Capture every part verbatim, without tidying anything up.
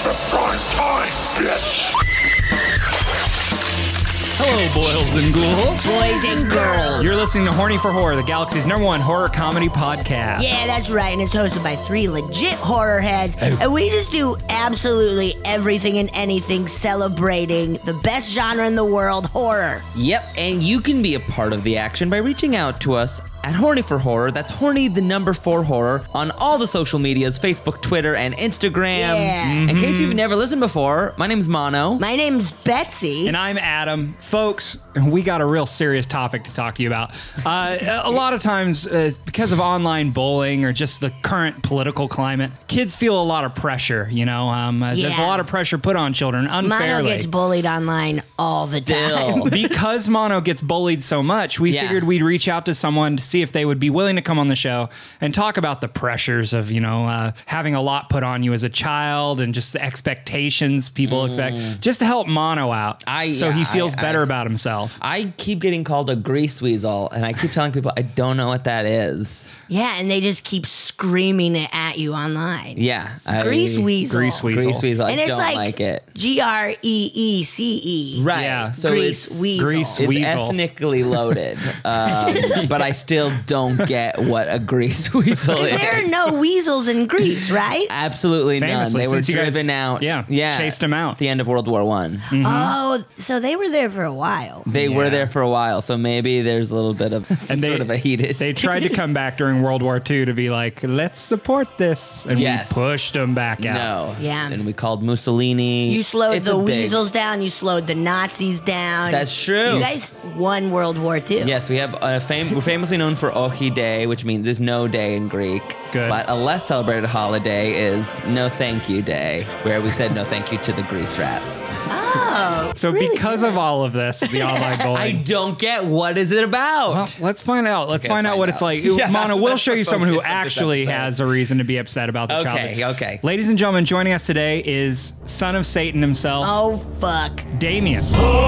to prime time, bitch! Hello, boils and ghouls. Boys and girls. You're listening to Horny for Horror, the galaxy's number one horror comedy podcast. Yeah, that's right, and it's hosted by three legit horror heads, and we just do absolutely everything and anything celebrating the best genre in the world, horror. Yep, and you can be a part of the action by reaching out to us at Horny for Horror. That's Horny, the number four horror, on all the social medias, Facebook, Twitter, and Instagram. Yeah. In case you've never listened before, my name's Mono. My name's Betsy. And I'm Adam. Folks, we got a real serious topic to talk to you about. Uh, a lot of times, uh, because of online bullying or just the current political climate, kids feel a lot of pressure, you know? Um, uh, There's a Yeah. lot of pressure put on children unfairly. Mono gets bullied online all the Still. time. Because Mono gets bullied so much, we Yeah. figured we'd reach out to someone to see if they would be willing to come on the show and talk about the pressures of, you know, uh, having a lot put on you as a child and just the expectations people expect, just to help Mono out I- so yeah, he feels I- better I- about himself. I keep getting called a grease weasel, and I keep telling people I don't know what that is. Yeah, and they just keep screaming it at you online. Yeah. I, Grease weasel. Grease weasel. Grease weasel. I And it's don't like, like, it. G R E E C E. Right. Yeah. So Grease it's, weasel. Grease it's weasel. ethnically loaded, um, but I still don't get what a grease weasel is. Because there are no weasels in Greece, right? Absolutely Famously, none. They were since you guys- driven out. yeah, yeah, chased 'em out. at the end of World War One. Oh, so they were there for a while. They Yeah. were there for a while, so maybe there's a little bit of some And they- sort of a heated. They tried to come back during World War Two to be like, let's support this. And Yes. we pushed them back out. no. Yeah. And we called Mussolini. You slowed It's the a big- weasels down. You slowed the Nazis down. That's true. You guys won World War Two. Yes, we have a fam- we're famously known for Ochi Day, which means there's no day in Greek. Good. But a less celebrated holiday is No Thank You Day, where we said no thank you to the grease rats. Oh. So really because good. of all of this, the online I bullying. don't get what is it about. Well, let's find out. Let's Okay, find let's out what find it's out. like. Yeah, Mono, that's we'll what show you the someone who focus of this actually episode. has a reason to be upset about the Okay, child. okay. Ladies and gentlemen, joining us today is son of Satan himself, Oh fuck. Damien.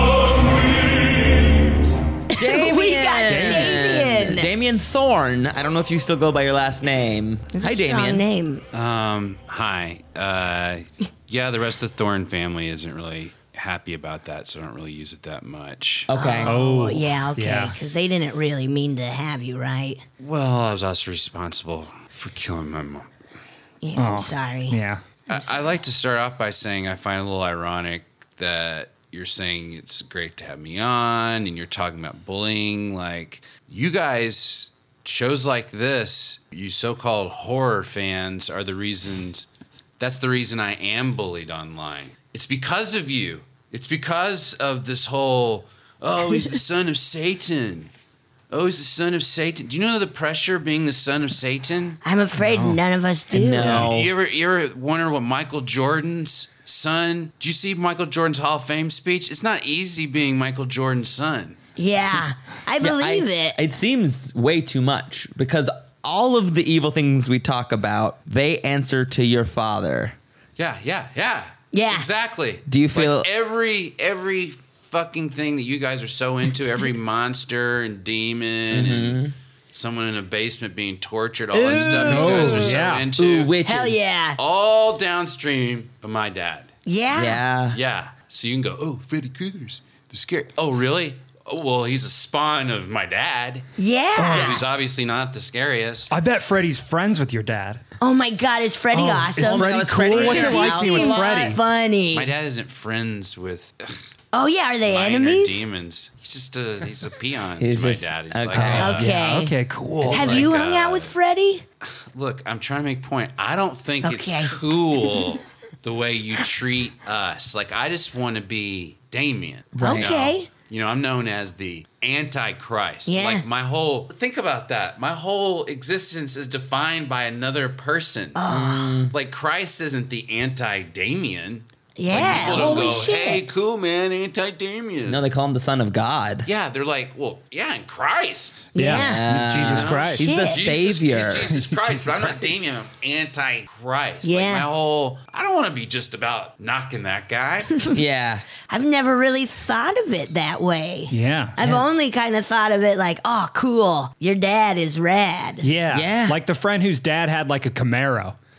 Damien. We got Damien. Damien Thorne. I don't know if you still go by your last name. That's Hi, a strong Damien. name. Um, hi. Uh, yeah, the rest of the Thorne family isn't really happy about that, so I don't really use it that much. Okay. Oh, Oh yeah, okay. yeah. Because they didn't really mean to have you, right? Well, I was also responsible for killing my mom. Yeah, I'm Oh, sorry. Yeah. I, I like to start off by saying I find it a little ironic that you're saying it's great to have me on and you're talking about bullying. Like, you guys, shows like this, you so-called horror fans are the reasons, that's the reason I am bullied online. It's because of you. It's because of this whole, oh, he's the son of Satan. Oh, he's the son of Satan. Do you know the pressure of being the son of Satan? I'm afraid none of us do. No. You ever, you ever wonder what Michael Jordan's son? Did you see Michael Jordan's Hall of Fame speech? It's not easy being Michael Jordan's son. Yeah, I believe I- it. It seems way too much because all of the evil things we talk about, they answer to your father. Yeah, yeah, yeah. Yeah. Exactly. Do you feel- like every every fucking thing that you guys are so into, every monster and demon Mm-hmm. and someone in a basement being tortured, all that stuff you guys are so yeah. into. Ooh, witches. Hell yeah. All downstream of my dad. Yeah. Yeah. Yeah. So you can go, oh, Freddy Krueger's the scary. Oh, really? Oh, well, he's a spawn of my dad. Yeah. Who's obviously not the scariest. I bet Freddie's friends with your dad. Oh my God, is Freddy Oh, awesome? is Freddy God, is cool? Freddy What's it here? like being with He's Freddy? funny. My dad isn't friends with ugh, Oh yeah, are they minor enemies? demons. He's just a he's a peon He's to my just- dad. He's okay. like, uh, Okay. Yeah, okay, cool. Have like, you hung out uh, with Freddy? look, I'm trying to make a point. I don't think Okay. it's cool the way you treat us. Like, I just want to be Damien. Right. You know? Okay. You know, I'm known as the Antichrist. Yeah. Like, my whole, think about that. My whole existence is defined by another person. Oh. Like, Christ isn't the anti-Damien. Yeah. People don't Holy go, shit. hey, cool, man, anti-Damien. No, they call him the son of God. Yeah, they're like, well, yeah, in Christ. Yeah. It's Jesus Christ. He's the Shit. Jesus- savior. He's Jesus Christ, Jesus but I'm not Christ. Damien. I'm anti-Christ. Yeah. Like, my whole, I don't want to be just about knocking that guy. Yeah. I've never really thought of it that way. Yeah. I've only kind of thought of it like, oh, cool, your dad is rad. Yeah. Yeah. Like the friend whose dad had like a Camaro.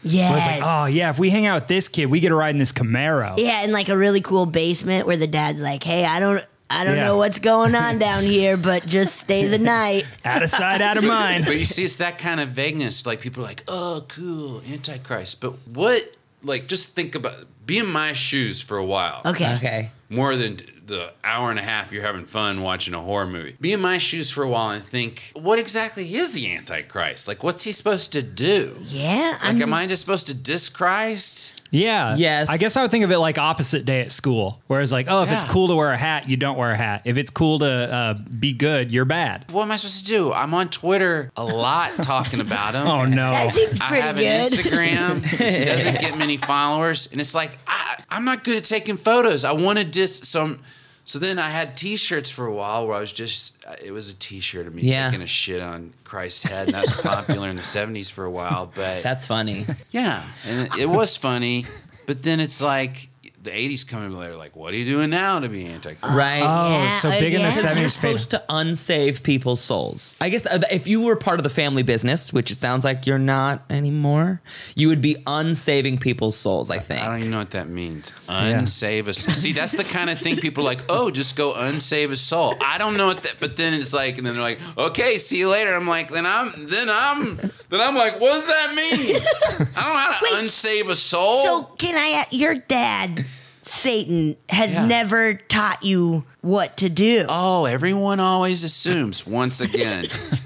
Yes. Where it's like, oh yeah, if we hang out with this kid, we get to ride in this Camaro. Yeah, in like a really cool basement where the dad's like, "Hey, I don't, I don't Yeah. know what's going on down here, but just stay the night." Out of sight, out of mind. But you see, it's that kind of vagueness. Like people are like, "Oh, cool, Antichrist." But what? Like, just think about be in my shoes for a while. Okay. Okay. More than the hour and a half you're having fun watching a horror movie. Be in my shoes for a while and think, what exactly is the Antichrist? Like, what's he supposed to do? Yeah. Like, I'm, am I just supposed to diss Christ? Yeah. Yes. I guess I would think of it like opposite day at school, whereas like, oh, if it's Yeah. cool to wear a hat, you don't wear a hat. If it's cool to uh, be good, you're bad. What am I supposed to do? I'm on Twitter a lot talking about him. Oh no. that seems I pretty have good. an Instagram which doesn't get many followers, and it's like I, I'm not good at taking photos. I want to dis some. So then I had T-shirts for a while where I was just it was a T-shirt of me Yeah. taking a shit on Christ's head, and that was popular in the seventies for a while. But That's funny. yeah, and it, it was funny. But then it's like the eighties coming later. Like, what are you doing now to be Antichrist? Right. Oh, Yeah, so uh, big in yeah. the You're seventies. supposed to unsave people's souls. I guess uh, if you were part of the family business, which it sounds like you're not anymore, you would be unsaving people's souls, I think. I don't even know what that means. Unsave a soul. See, that's the kind of thing people are like, oh, just go unsave a soul. I don't know what that, but then it's like, and then they're like, okay, see you later. I'm like, then I'm, then I'm, then I'm like, what does that mean? I don't know how to Wait, unsave a soul. So can I? Your dad, Satan, has Yeah. never taught you what to do. Oh, everyone always assumes, once again,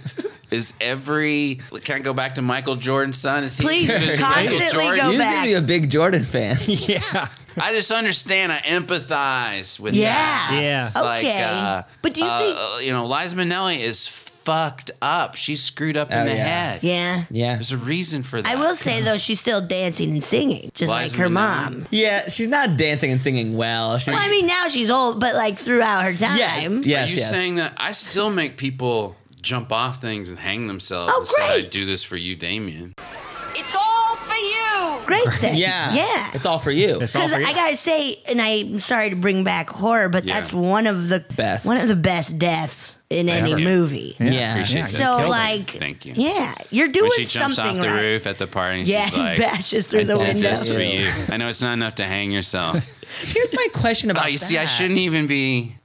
is every, can I go back to Michael Jordan's son? Is he Please, good as constantly Michael Jordan? go You back. seem to be a big Jordan fan. Yeah. I just understand. I empathize with Yeah. that. Yeah. It's like, Okay. uh, But do you uh, think- uh, you know, Liza Minnelli is fucked up. She's screwed up Oh, in the yeah. head. Yeah. Yeah. There's a reason for that. I will say though, she's still dancing and singing, just Liza like her Minnelli. mom. Yeah, she's not dancing and singing well. She's, Well, I mean, now she's old, but like throughout her time. Yes, yes, Are you yes. saying that I still make people jump off things and hang themselves Oh, and say, I great. do this for you, Damien? It's all for you. Great thing. Yeah. Yeah. It's all for you. It's all Because for you. I gotta say, and I'm sorry to bring back horror, but Yeah. that's one of the Best. one of the best deaths in any Ever. movie. Yeah. Appreciate Yeah, that. So killed it. like, Thank you. yeah, you're doing When she jumps something off the right. roof at the party and Yeah, she's like, bashes through I the did window. this for Ew. you. I know it's not enough to hang yourself. Here's my question about Oh, you see, I that. shouldn't even be.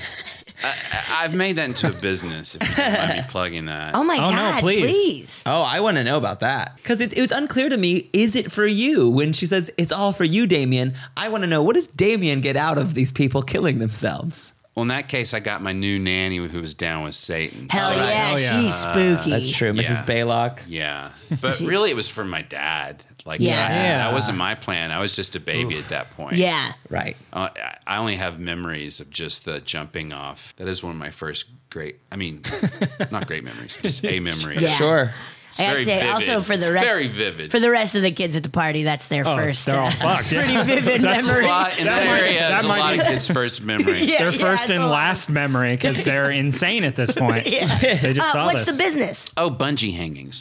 I, I- I've made that into a business. If you don't mind me plugging that. Oh my Oh, no, god, please. please. Oh, I want to know about that. Because it, it was unclear to me, is it for you? When she says, it's all for you, Damien, I want to know, what does Damien get out of these people killing themselves? Well, in that case, I got my new nanny who was down with Satan. Hell So- yeah, Oh, yeah. she's spooky. That's true, Missus Yeah. Baylock. Yeah, but really, it was for my dad. Like, Yeah. that, Yeah. that wasn't my plan. I was just a baby at that point. Yeah. Right. Uh, I only have memories of just the jumping off. That is one of my first great. I mean, not great memories, just a memory. Yeah. Sure. It's I gotta very say, vivid. also for the It's rest, very vivid. for the rest of the kids at the party, that's their Oh, first. they're all uh, fucked. Yeah. Pretty vivid That's memory. a lot in that, That might- area. that There's a might lot be- of kids' first memory. Yeah, Their yeah, first it's and a lot. last memory because they're insane at this point. Yeah. They just Uh, saw what's this. the business? Oh, bungee hangings.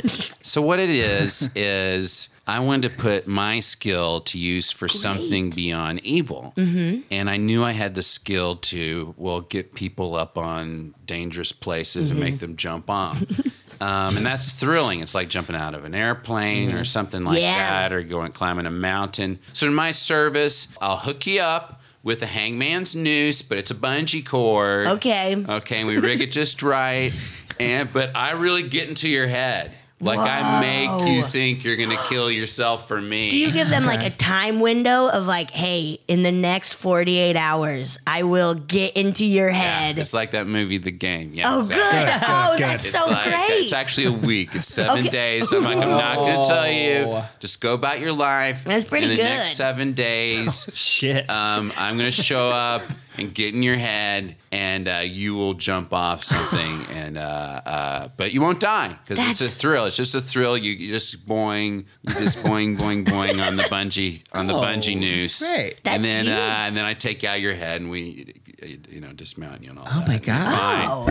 So what it is is I wanted to put my skill to use for something beyond evil, mm-hmm. and I knew I had the skill to well get people up on dangerous places Mm-hmm. and make them jump off. Um, and that's thrilling. It's like jumping out of an airplane or something like Yeah. that, or going climbing a mountain. So in my service, I'll hook you up with a hangman's noose, but it's a bungee cord. Okay. Okay, and we rig it just right. And but I really get into your head. Like I make you think you're gonna kill yourself for me. Do you give them like a time window of like, hey, in the next forty-eight hours, I will get into your Yeah, head? it's like that movie, The Game. Yeah, oh, exactly. good. Good, Oh, good, that's good. so It's like, great. it's actually a week. It's seven Okay. days. I'm like, I'm not going to tell you. Oh. Just go about your life. That's pretty in the good. next seven days, Shit. um, I'm going to show up and get in your head, and uh, you will jump off something, and uh, uh, but you won't die because it's a That's- thrill. It's just a thrill. You, you just boing, you just boing, boing, boing on the bungee on the Oh, bungee noose, great. and That's then huge. uh, and then I take you out of your head, and we, you know, dismount you and all. Oh, that. my God. Fine. Oh.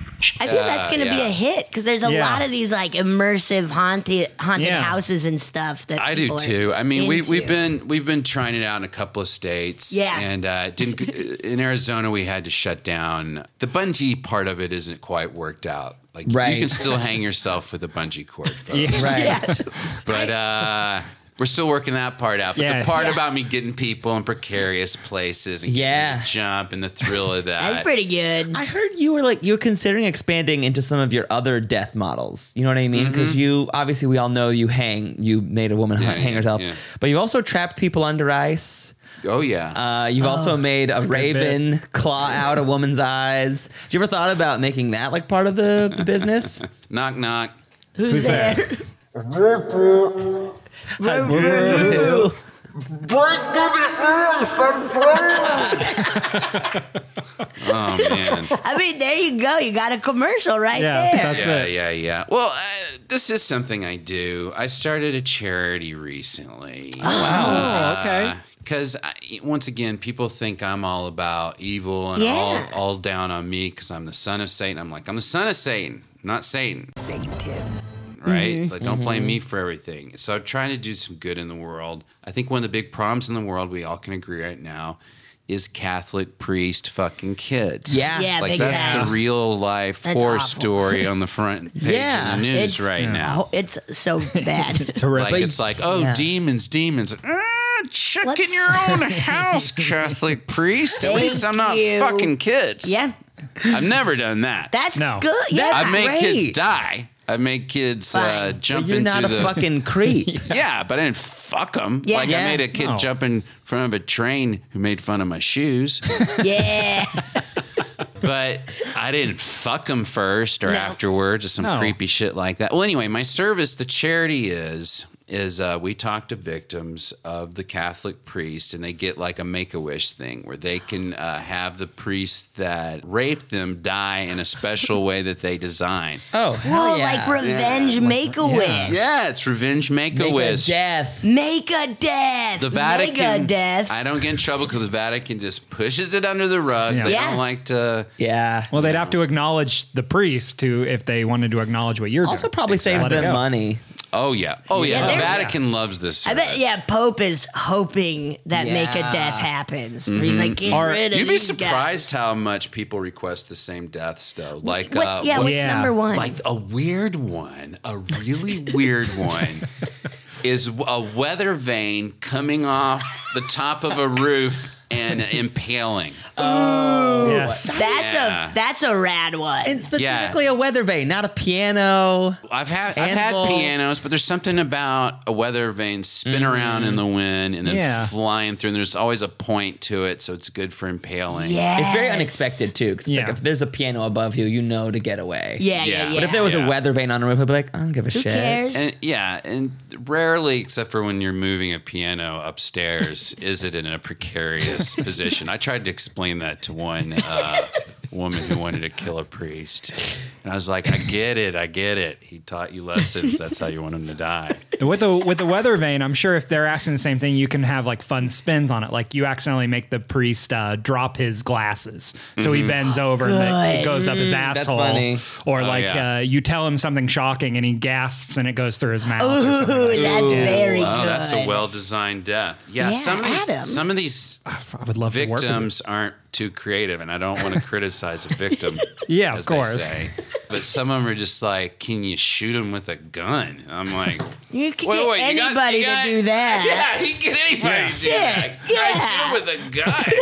I feel that's going to be yeah. a hit because there's a Yeah. lot of these like immersive haunted haunted Yeah. houses and stuff that I do people are too. I mean, we into. we've been we've been trying it out in a couple of states. Yeah. And uh, it didn't in Arizona we had to shut down. The bungee part of it isn't quite worked out. Like Right. you can still hang yourself with a bungee cord, folks. Yeah. Right. Yes. But uh, we're still working that part out. But Yeah. the part Yeah. about me getting people in precarious places and getting Yeah. them to jump and the thrill of that. That's pretty good. I heard you were like you were considering expanding into some of your other death models. You know what I mean? Because you obviously we all know you hang. You made a woman Yeah, hang yeah, herself, yeah. but you also trapped people under ice. Oh yeah. Uh, you've also made a good raven claw out a woman's eyes. Did you ever thought about making that like part of the, the business? knock knock. Who's, Who's there? there? Ooh. Oh man. I mean, there you go. You got a commercial right Yeah, there. that's yeah, it. yeah, yeah. Well, uh, this is something I do. I started a charity recently. Oh, wow. Okay. Because once again, people think I'm all about evil and Yeah. all, all down on me because I'm the son of Satan. I'm like, I'm the son of Satan, not Satan. Right? Like, don't blame me for everything. So I'm trying to do some good in the world. I think one of the big problems in the world, we all can agree right now, is Catholic priest fucking kids. Yeah. Yeah, Like big that's time. the real life That's horror awful. story on the front page Yeah, of the news It's- right now. Oh, it's so bad. Terrific. Like it's like, oh, Yeah. demons, demons. Ah, check Let's- in your own house, Catholic priest. At Thank least I'm not you. fucking kids. yeah, I've never done that. that's No. good. Yeah, I've made great. kids die. I've made kids uh, Fine. jump You're into not a the fucking creep. yeah, but I didn't fuck them. Yeah. Like Yeah. I made a kid No. jump in front of a train who made fun of my shoes. yeah. But I didn't fuck them first or No. afterwards or some No. creepy shit like that. Well, anyway, my service, the charity is is uh, we talk to victims of the Catholic priest, and they get like a Make-A-Wish thing where they can uh, have the priest that raped them die in a special way that they design. Oh, hell Whoa, yeah. like revenge, make a wish. Yeah, it's revenge Make a Make-A-Wish. death. Make a death. The Vatican, Make a death. I don't get in trouble because the Vatican just pushes it under the rug. Yeah. They Yeah. don't like to. Yeah. Well, they'd have to acknowledge the priest to if they wanted to acknowledge what you're doing. Also, probably saves Let it them go. money. Oh yeah, oh yeah. Yeah, the they're- Vatican loves this. I bet, service. yeah, Pope is hoping that make a Yeah. death happens. He's like, get Or- rid of You'd be these guys. surprised how much people request the same deaths, though. Like, What's, uh, yeah, what- what's Yeah. number one? like a weird one, a really weird one, is a weather vane coming off the top of a roof and impaling. Yes. that's Yeah. a that's a rad one. And specifically a weather vane, not a piano. I've had I've Anvil. had pianos, but there's something about a weather vane spin around in the wind and then Yeah. flying through, and there's always a point to it, so it's good for impaling. Yes. It's very unexpected too, because Yeah. like if there's a piano above you, you know to get away. Yeah, yeah, Yeah. yeah. But if there was Yeah. a weather vane on a roof, I'd be like, I don't give a Who shit. cares? And yeah, and rarely, except for when you're moving a piano upstairs, is it in a precarious position. I tried to explain that to one uh, woman who wanted to kill a priest, and I was like, "I get it, I get it. He taught you lessons. That's how you want him to die." With the with the weather vane, I'm sure if they're asking the same thing, you can have like fun spins on it. Like you accidentally make the priest uh, drop his glasses, so he bends over and the, it goes up his that's asshole. funny. Or Oh, like yeah. uh, you tell him something shocking and he gasps and it goes through his mouth. or something Ooh, like that's very Oh, good. that's a well-designed death. Yeah, Yeah, some of these Adam. some of these that. I would love to work with it. victims aren't too creative, and I don't want to criticize a victim. Yeah, of as course. They say. But some of them are just like, "Can you shoot him with a gun?" And I'm like, You can Wait, get wait, you got- anybody you got- to do that. Yeah, he can get anybody Yeah. to do Shit, that. yeah. Shoot him with a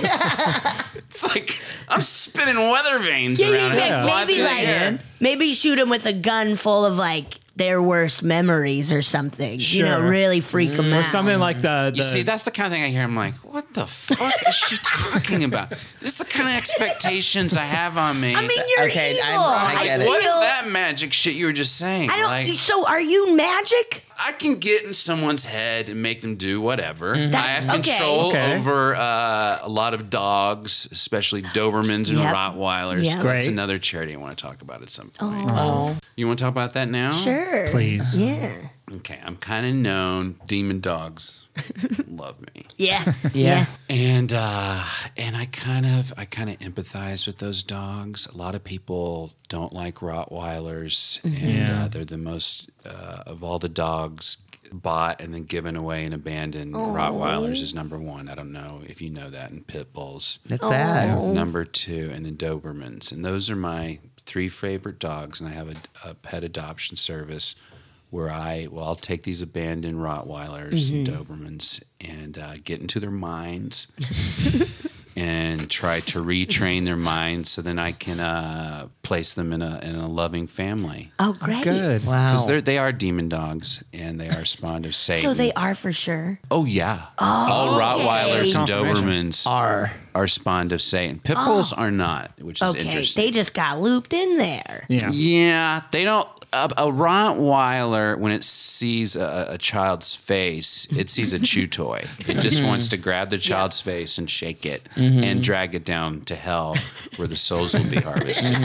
gun. It's like I'm spinning weather vanes Yeah, you around. and get- fly maybe through the like air. maybe shoot him with a gun full of like their worst memories or something. You know, Sure. really freak them out. Or something like the, the You see, that's the kind of thing I hear. I'm like, what the fuck is she talking about? This is the kind of expectations I have on me. I mean, you're Okay, I'm- evil. I get it. what is feel- that magic shit you were just saying? I don't. Like, so, are you magic? I can get in someoone's head and make them do whatever. That- I have okay. control Okay. over uh, a lot of dogs, especially Dobermans and Yep. Rottweilers. Yep. That's Great. another charity I want to talk about at some point. Oh. You want to talk about that now? Sure. Please. Yeah. Okay, I'm kind of known. Demon dogs love me. Yeah. Yeah. And uh, and I kind of I kind of empathize with those dogs. A lot of people don't like Rottweilers, and Yeah. uh, they're the most uh, of all the dogs. bought and then given away and abandoned Rottweilers is number one. I don't know if you know that, and pit bulls. That's sad. Number two, and then Dobermans. And those are my three favorite dogs. And I have a, a pet adoption service where I, well, I'll take these abandoned Rottweilers and Dobermans and uh, get into their minds and try to retrain their minds so then I can uh, place them in a in a loving family. Oh, great. Good. Wow. Because they're they are demon dogs and they are spawned of Satan. So they are for sure. Oh yeah. All okay. Rottweilers and Confirmation. Dobermans Are. are spawned of Satan. Pit bulls are not, which is Okay, interesting. they just got looped in there. Yeah. Yeah, they don't. A, a Rottweiler, when it sees a, a child's face, it sees a chew toy. It just wants to grab the child's face and shake it and drag it down to hell, where the souls will be harvested.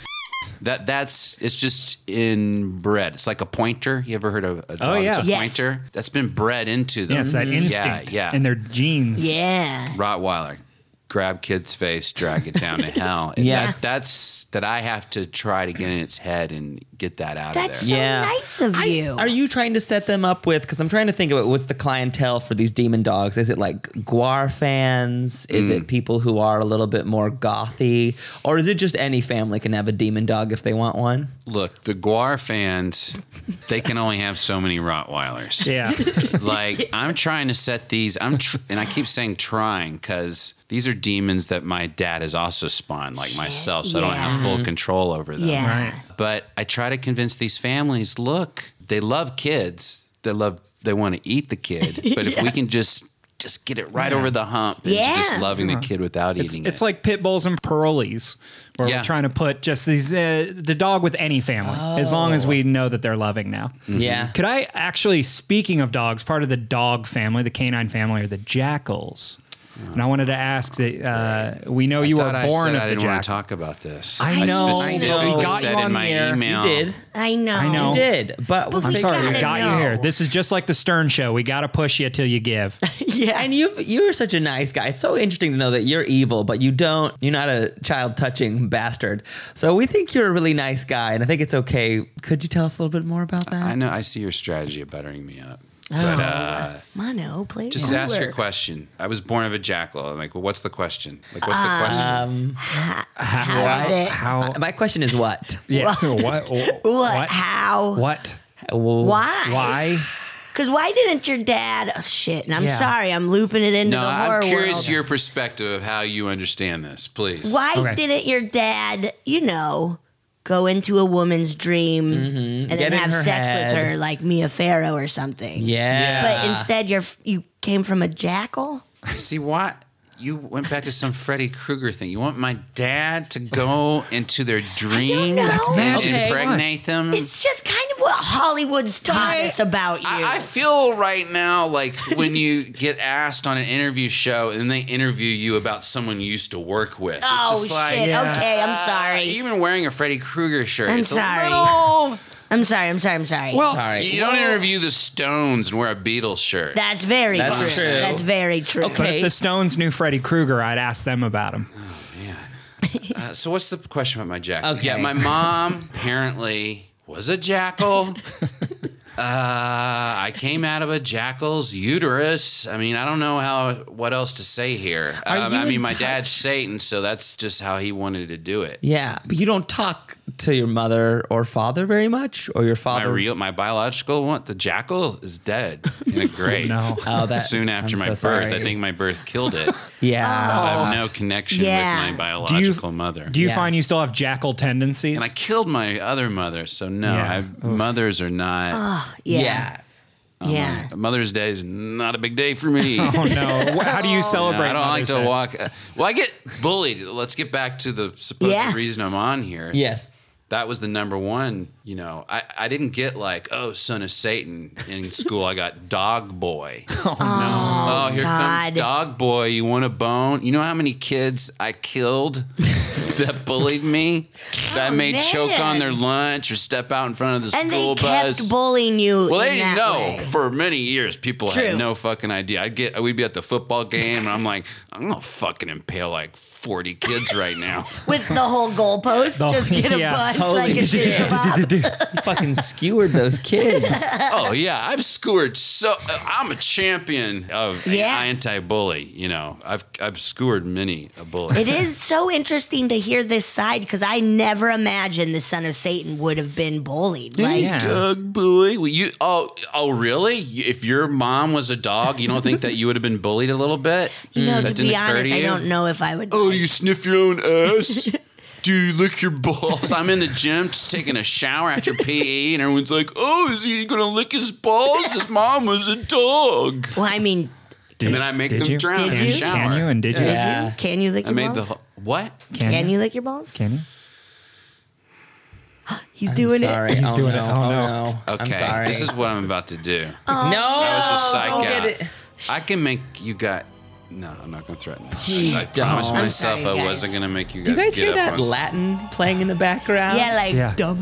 That that's it's just inbred. It's like a pointer. You ever heard of a dog? Oh, yeah. It's a Yes. pointer that's been bred into them. Yeah, it's that instinct Yeah, yeah. in their genes. Yeah. Rottweiler, grab kid's face, drag it down to hell. And Yeah. that, that's that I have to try to get in its head and get that out That's of so there. Yeah. nice of I- you. Are you trying to set them up with? Because I'm trying to think about what's the clientele for these demon dogs. Is it like Gwar fans? Is Mm. it people who are a little bit more gothy? Or is it just any family can have a demon dog if they want one? Look, the Gwar fans, they can only have so many Rottweilers. Yeah. Like, I'm trying to set these, I'm tr- and I keep saying trying because these are demons that my dad has also spawned, like myself, so I don't have full control over them. Yeah. Right. But I try to convince these families, look, they love kids. They love, they want to eat the kid. But if we can just just get it right over the hump into Yeah. just loving the kid without It's, eating it's it. like pit bulls and Pearlies, where Yeah. we're trying to put just these uh, the dog with any family, as long as we know that they're loving now. Yeah. Could I actually, speaking of dogs, part of the dog family, the canine family, are the jackals. And I wanted to ask that uh, we know you I were thought I born said of I the didn't want to jackal. talk about this. I know. specifically We got said you on in the my air. email. You did. I know. I know. You did. But But I'm we sorry, we gotta got know. you here. This is just like the Stern Show. We got to push you till you give. Yeah. And you you're such a nice guy. It's so interesting to know that you're evil, but you don't. You're not a child touching bastard. So we think you're a really nice guy, and I think it's okay. Could you tell us a little bit more about that? I know. I see your strategy of buttering me up. Oh, But uh, Mono, please. just ask your question. I was born of a jackal. I'm like, well, what's the question? Like, what's the question? How did it- How? Uh, My question is what? Yeah. What? What? What? How? What? Well, Why? Why? Because why didn't your dad? Oh, shit. And I'm Yeah. sorry. I'm looping it into No, the horror I'm curious world. your perspective of how you understand this, please. Why Okay. didn't your dad, you know, go into a woman's dream and Get then in have her sex head. with her like Mia Farrow or something? Yeah. But instead, you're you came from a jackal. See what? You went back to some Freddy Krueger thing. You want my dad to go into their dream know. That's and magic. Okay. impregnate them? It's just kind of what Hollywood's taught us about you. I, I feel right now like when you get asked on an interview show and they interview you about someone you used to work with. It's oh just like, shit! Yeah. Okay, I'm uh, sorry. even wearing a Freddy Krueger shirt, I'm it's sorry. a little. I'm sorry. I'm sorry. I'm sorry. Well, Sorry. You don't interview the Stones and wear a Beatles shirt. that's very That's true. true. That's very true. but Okay. if the Stones knew Freddy Krueger, I'd ask them about him. Uh, so what's the question about my jackal? Okay. Yeah, my mom apparently was a jackal. uh, I came out of a jackal's uterus. I mean, I don't know how what else to say here. Are Um, you I mean, in my touch? dad's Satan, so that's just how he wanted to do it. Yeah, but you don't talk to your mother or father very much, or your My father. real, my biological one, the jackal, is dead in a grave. No. Oh, that- Soon after I'm my so birth, sorry. I think my birth killed it. So Yeah. I have no connection Yeah. with my Do biological you, mother. do you Yeah. find you still have jackal tendencies? and I killed my other mother, so no, Yeah. I, mothers are not. yeah. Yeah. Yeah. Mother's Day is not a big day for me. oh no! Wh- How do you celebrate? I don't like Mother's to Day? walk. uh, Well, I get bullied. Let's get back to the supposed Yeah. reason I'm on here. Yes. That was the number one. You know, I, I didn't get like, oh, son of Satan in school. I got dog boy. Oh, Oh, here God. comes dog boy. You want a bone? You know how many kids I killed that bullied me? That I made choke man. on their lunch or step out in front of the And school they kept bus. bullying you. Well, they in didn't that know. way. For many years, people True. had no fucking idea. I'd get, we'd be at the football game, and I'm like, I'm gonna fucking impale like forty kids right now. With the whole goalpost, The- just get a yeah. Holy like a shit. shish kebab. You fucking skewered those kids. Oh yeah, I've skewered so. I'm a champion of Yeah. anti-bully. You know, I've I've skewered many a bully. It is so interesting to hear this side because I never imagined the son of Satan would have been bullied. Like, Yeah. Dog bully. Well, you oh oh really? If your mom was a dog, you don't think that you would have been bullied a little bit? you know, That to didn't be occur honest, to I you? don't know if I would. Oh, you sniff your own ass? Do you lick your balls? I'm in the gym just taking a shower after P E, and everyone's like, "Oh, is he gonna lick his balls? His mom was a dog." Well, I mean, And then I make Did them you? drown Did in the you? shower. Can you? And did you? did Yeah. you? Can you lick I your made the balls? whole, what? Can, Can you? you lick your balls? Can you? He's doing Sorry. it. He's oh, doing no. it. Oh, Oh, no. no. Okay, I'm sorry. this is what I'm about to do. no. That was a psych Don't out. get it. I can make you guys. No, I'm not going to threaten. Please I, I promised don't. I'm myself sorry, I guys. wasn't going to make you Do guys, you guys get hear up that on s- Latin playing in the background? Yeah, like Yeah. dumb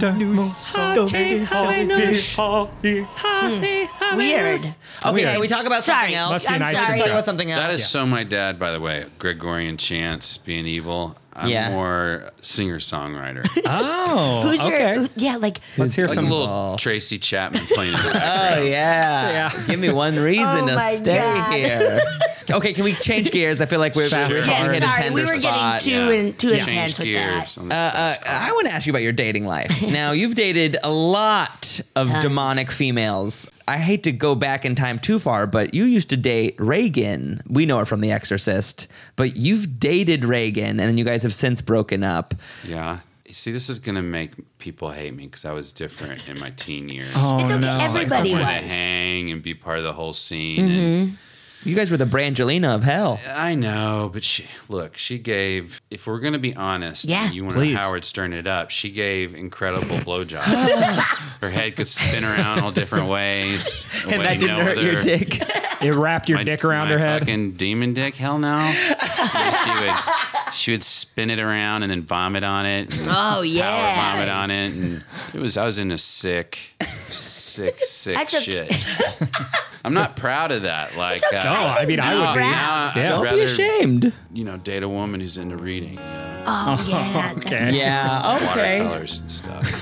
Weird. Okay, can we talk about something Sorry. else? Must be I'm nice sorry. Let's talk about something else. That is so my dad, by the way. Gregorian chants being evil. I'm Yeah. more singer songwriter. Oh, Who's okay. your? Yeah, like Let's hear like a some. little Tracy Chapman playing in the Oh background. yeah. Yeah. Give me one reason Oh, to my stay God. here. Okay, can we change gears? I feel like we're, Fast we're forward. hit a sorry, tender we were spot. getting too in, too Change intense with that. gears on this Uh, uh, fast car. I want to ask you about your dating life. Now, you've dated a lot of Tons. demonic females. I hate to go back in time too far, but you used to date Reagan. We know her from The Exorcist, but you've dated Reagan, and then you guys have since broken up. Yeah. You see, this is going to make people hate me because I was different in my teen years. Oh It's okay. no. Like, Everybody I wanted to was. hang and be part of the whole scene. And You guys were the Brangelina of hell. I know, but she look. She gave. If we're going to be honest, Yeah. you want Please. to Howard Stern it up. She gave incredible blowjobs. Her head could spin around all different ways, And that didn't hurt your dick. It wrapped your My- dick around my her head. Fucking demon dick? Hell no. Yeah, she would. She would spin it around and then vomit on it. And Oh Power yeah. vomit on it, and it was. I was into sick, sick, sick That's a- shit. I'm not proud of that. Like, Oh, I mean, I would be. I'd Yeah. Don't rather, be ashamed. you know, date a woman who's into reading. You know. Oh yeah. Okay. Yeah, okay. Watercolors and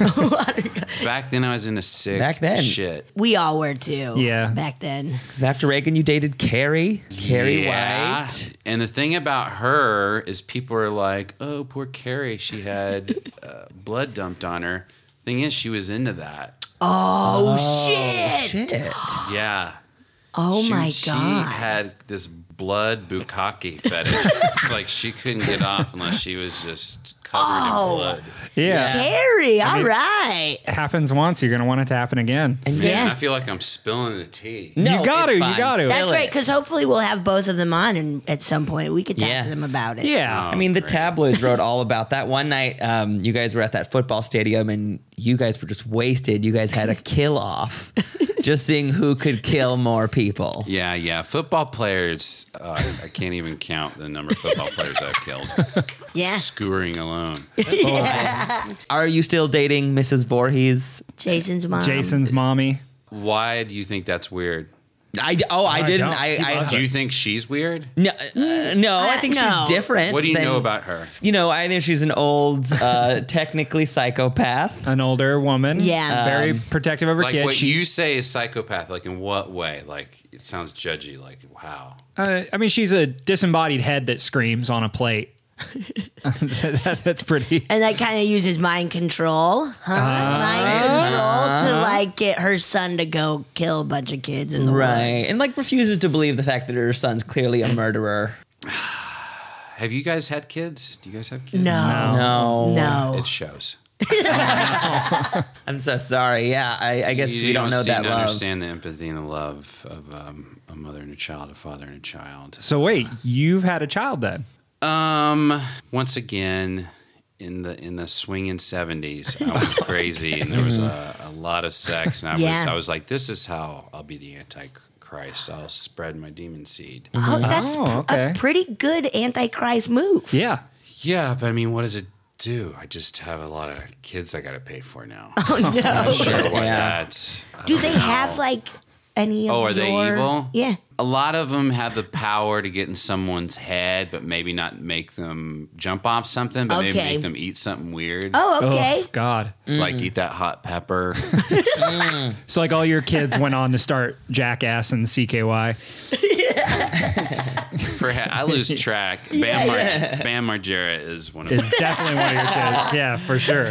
stuff. Back then, I was into sick Back then. shit. We all were too. Yeah. Back then. Because after Reagan, you dated Carrie. Carrie Yeah. White. And the thing about her is people are like, oh, poor Carrie. She had uh, blood dumped on her. Thing is, she was into that. Oh, shit. Shit. Yeah. Oh she, my She god. had this blood bukkake fetish. Like, she couldn't get off unless she was just covered Oh. in blood. Yeah. Carrie, all right. It happens once. You're gonna want it to happen again. And you Yeah. I feel like I'm spilling the tea. No, You got it's to, you fine. got to. That's Spill great it. because hopefully we'll have both of them on, and at some point we could talk Yeah. to them about it. Yeah. I mean, the Great. tabloids wrote all about that. One night, um, you guys were at that football stadium and you guys were just wasted. You guys had a kill off, just seeing who could kill more people. Yeah, yeah. Football players, uh, I can't even count the number of football players I've killed. Yeah. Skewering alone. Are you still dating Missus Voorhees? Jason's mom. Jason's mommy. Why do you think that's weird? I oh I I didn't don't. I, He I, loves Do you think she's weird? no uh, no I think no. she's different. What do you than- know about her? You know, I think she's an old, uh, technically psychopath. An older woman. Yeah. Very Um, protective of her Like kid. what She, you say is psychopath. Like in what way? Like it sounds judgy. Like how? uh, I mean, she's a disembodied head that screams on a plate. that, that's pretty. And that kind of uses mind control, huh? mind control to like get her son to go kill a bunch of kids in the Right. woods. And like refuses to believe the fact that her son's clearly a murderer. Have you guys had kids? Do you guys have kids? No, No. no. It shows. I'm so sorry. Yeah, I, I guess you, we you don't know seem that to love. understand the empathy and the love of um, a mother and a child, a father and a child. So wait, you've had a child then? Um, once again, in the in the swinging seventies, I went crazy, and there was a, a lot of sex, and I was Yeah. I was like, this is how I'll be the Antichrist. I'll spread my demon seed. Oh, that's Oh, pr- okay. a pretty good Antichrist move. Yeah. Yeah, but I mean, what does it do? I just have a lot of kids I got to pay for now. Oh, no. I'm not sure what Yeah. that's. I Do don't they know. have like Any of Oh, are they your- evil? Yeah. A lot of them have the power to get in someone's head, but maybe not make them jump off something, but maybe Okay. make them eat something weird. Oh, okay. Oh, God. Like eat that hot pepper. So like all your kids went on to start Jackass and C K Y. Perhaps, I lose track. Bam, Mar- Bam Margera is one of It's definitely one of your kids. Yeah, for sure.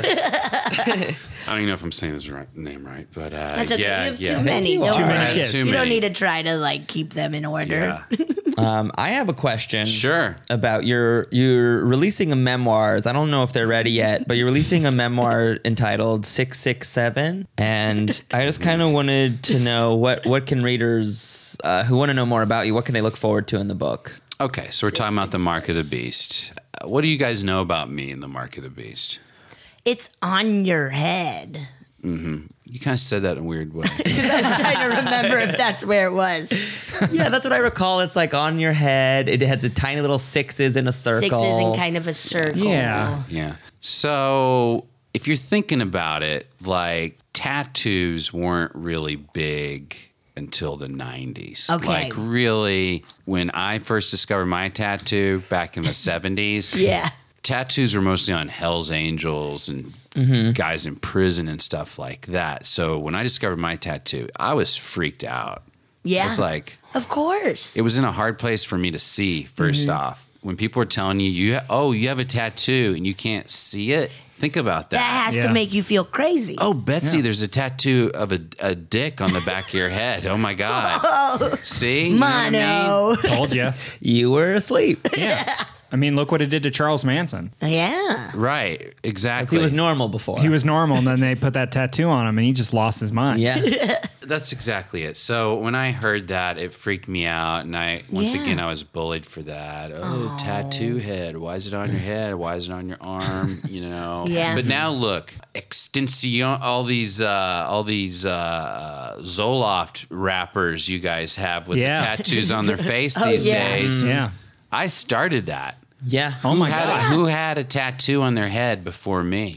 I don't even know if I'm saying his right, name right, but uh, That's okay. yeah, you have yeah. too many. you Don't Too worry. many kids. Too You many. don't need to try to like keep them in order. Yeah. Um, I have a question. Sure. About your you're releasing a memoirs. I don't know if they're ready yet, but you're releasing a memoir entitled six six seven, and I just kind of wanted to know what what can readers uh, who want to know more about you, what can they look forward to in the book? Okay, so we're talking about the Mark of the Beast. Uh, What do you guys know about me in the Mark of the Beast? It's on your head. You kind of said that in a weird way. Trying to remember if that's where it was. Yeah, that's what I recall. It's like on your head. It had the tiny little sixes in a circle. Sixes in kind of a circle. Yeah. Yeah. So if you're thinking about it, like tattoos weren't really big until the nineties. Okay. Like really, when I first discovered my tattoo back in the seventies, Yeah. tattoos were mostly on Hell's Angels and guys in prison and stuff like that. So when I discovered my tattoo, I was freaked out. Yeah. It was like, Of course. it was in a hard place for me to see, 1st off. When people are telling you, you ha- oh, you have a tattoo and you can't see it, think about that. That has Yeah. to make you feel crazy. Oh, Betsy, there's a tattoo of a, a dick on the back of your head. Oh, my God. See? You know what I mean? Mono. Told you. You were asleep. Yeah. I mean, look what it did to Charles Manson. Yeah. Right, exactly. He was normal before. He was normal, and then they put that tattoo on him, and he just lost his mind. Yeah. That's exactly it. So when I heard that, it freaked me out. And I, once Yeah. again, I was bullied for that. Oh, tattoo head. Why is it on your head? Why is it on your arm? You know? Yeah. But now look, extension, all these, uh, all these, uh, Zoloft rappers you guys have with Yeah. the tattoos on their face Oh, these yeah. days. Yeah. I started that. Yeah. Oh my who had, God. Who had a tattoo on their head before me?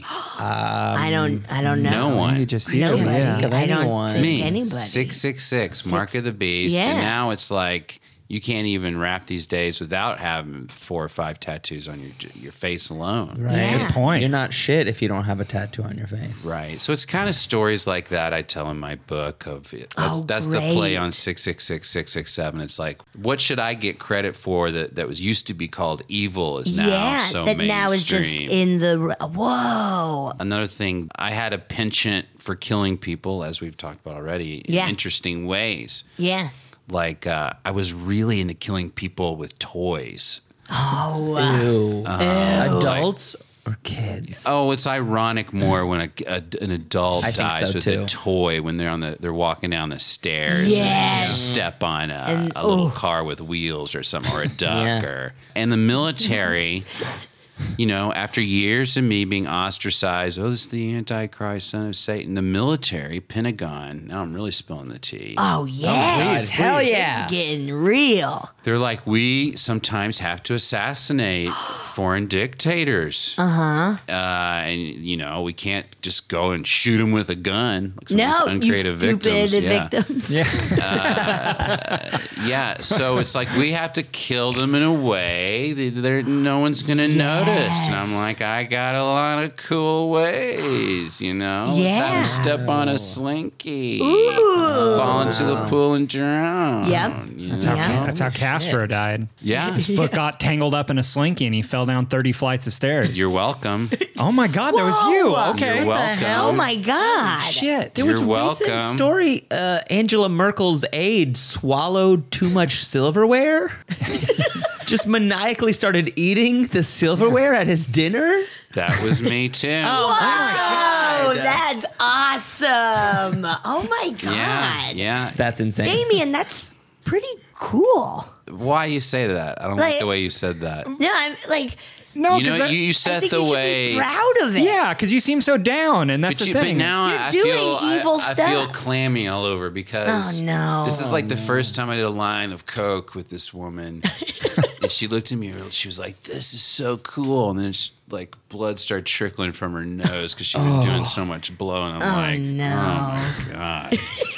I don't. I don't know. No one. You just you. Nobody. Yeah. Think of I don't anyone. think Me. anybody. Six six six. Mark of the Beast. Yeah. And now it's like you can't even rap these days without having four or five tattoos on your your face alone. Right. Yeah. Good point. You're not shit if you don't have a tattoo on your face. Right. So it's kind of stories like that I tell in my book of it. That's Oh, that's the play great. on six six six six six seven. It's like what should I get credit for that that was used to be called evil is now yeah. so that mainstream. now is just in the. Whoa. Another thing, I had a penchant for killing people, as we've talked about already, in Yeah. interesting ways. Yeah. Like, uh, I was really into killing people with toys. Oh. Ew. Adults or kids? Oh, it's ironic more when a, a- an adult I think dies so, with too. a toy when they're on the they're walking down the stairs. Yes. And step on a, And- a little oh. car with wheels or something, or a duck, Yeah. or and the military. You know, after years of me being ostracized, oh, this is the Antichrist, son of Satan. The military, Pentagon. Now I'm really spilling the tea. Oh yeah. please, Hell please. yeah. It's getting real. They're like, we sometimes have to assassinate foreign dictators. Uh-huh. Uh And you know, we can't just go and shoot them with a gun. Like some of No, these you uncreative stupid victims. Yeah. victims. Yeah. Yeah, so it's like we have to kill them in a way that there no one's gonna notice. And I'm like, I got a lot of cool ways, you know. Let's have Yeah. them step on a slinky, fall into the pool and drown. Yep. you That's how, Yeah. that's how Castro died. Yeah. His foot got tangled up in a slinky and he fell down thirty flights of stairs. You're welcome. Oh my God, that was you. Whoa. Okay. You're welcome. Oh my God. Shit. There was You're a recent welcome. story. Uh, Angela Merkel's aide swallowed too much silverware. Just maniacally started eating the silverware at his dinner. That was me too. Oh, that's awesome. Oh my God. yeah, yeah. That's insane. Damien, that's pretty cool. Why you say that? I don't like, Like- the way you said that. No, I'm like, No, You know, 'cause that- you, you I set think the you should way. be proud of it. yeah, because you seem so down, and that's But, the you, but thing. now You're I doing feel I- evil I, feel stuff. clammy all over because Oh, no. this is like the first time I did a line of coke with this woman, and she looked at me and she was like, "This is so cool," and then it's like blood started trickling from her nose because she'd been doing so much blow, and I'm Oh, like, no. "Oh my god!"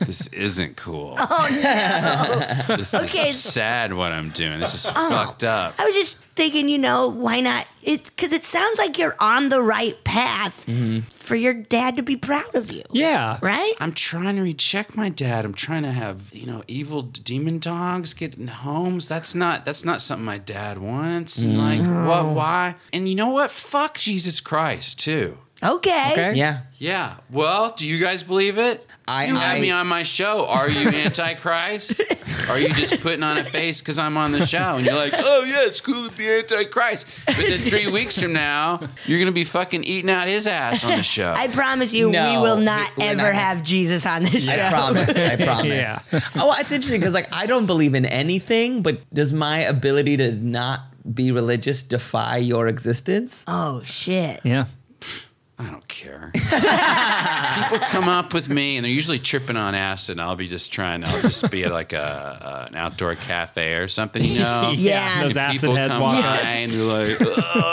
this isn't cool. Oh no. This Okay. is sad what I'm doing. This is Oh. fucked up. I was just thinking, you know, why not? It's because it sounds like you're on the right path for your dad to be proud of you. Yeah. Right? I'm trying to recheck my dad. I'm trying to have, you know, evil demon dogs get in homes. That's not that's not something my dad wants. And like, what why? And you know what? Fuck Jesus Christ too. Okay. Okay. Yeah. Yeah. Well, do you guys believe it? I- you had I- me on my show. Are you Antichrist? Are you just putting on a face because I'm on the show? And you're like, oh, yeah, it's cool to be Antichrist. But then three weeks from now, you're going to be fucking eating out his ass on the show. I promise you, No, we will not we- we're ever not- have Jesus on this show. I promise. I promise. Yeah. Oh, it's interesting because like I don't believe in anything, but does my ability to not be religious defy your existence? Oh shit. Yeah. I don't care. People come up with me and they're usually tripping on acid, and I'll be just trying. I'll just be at like a, a an outdoor cafe or something, you know. Yeah. Those And acid people heads come walk by up. and they're like, "Oh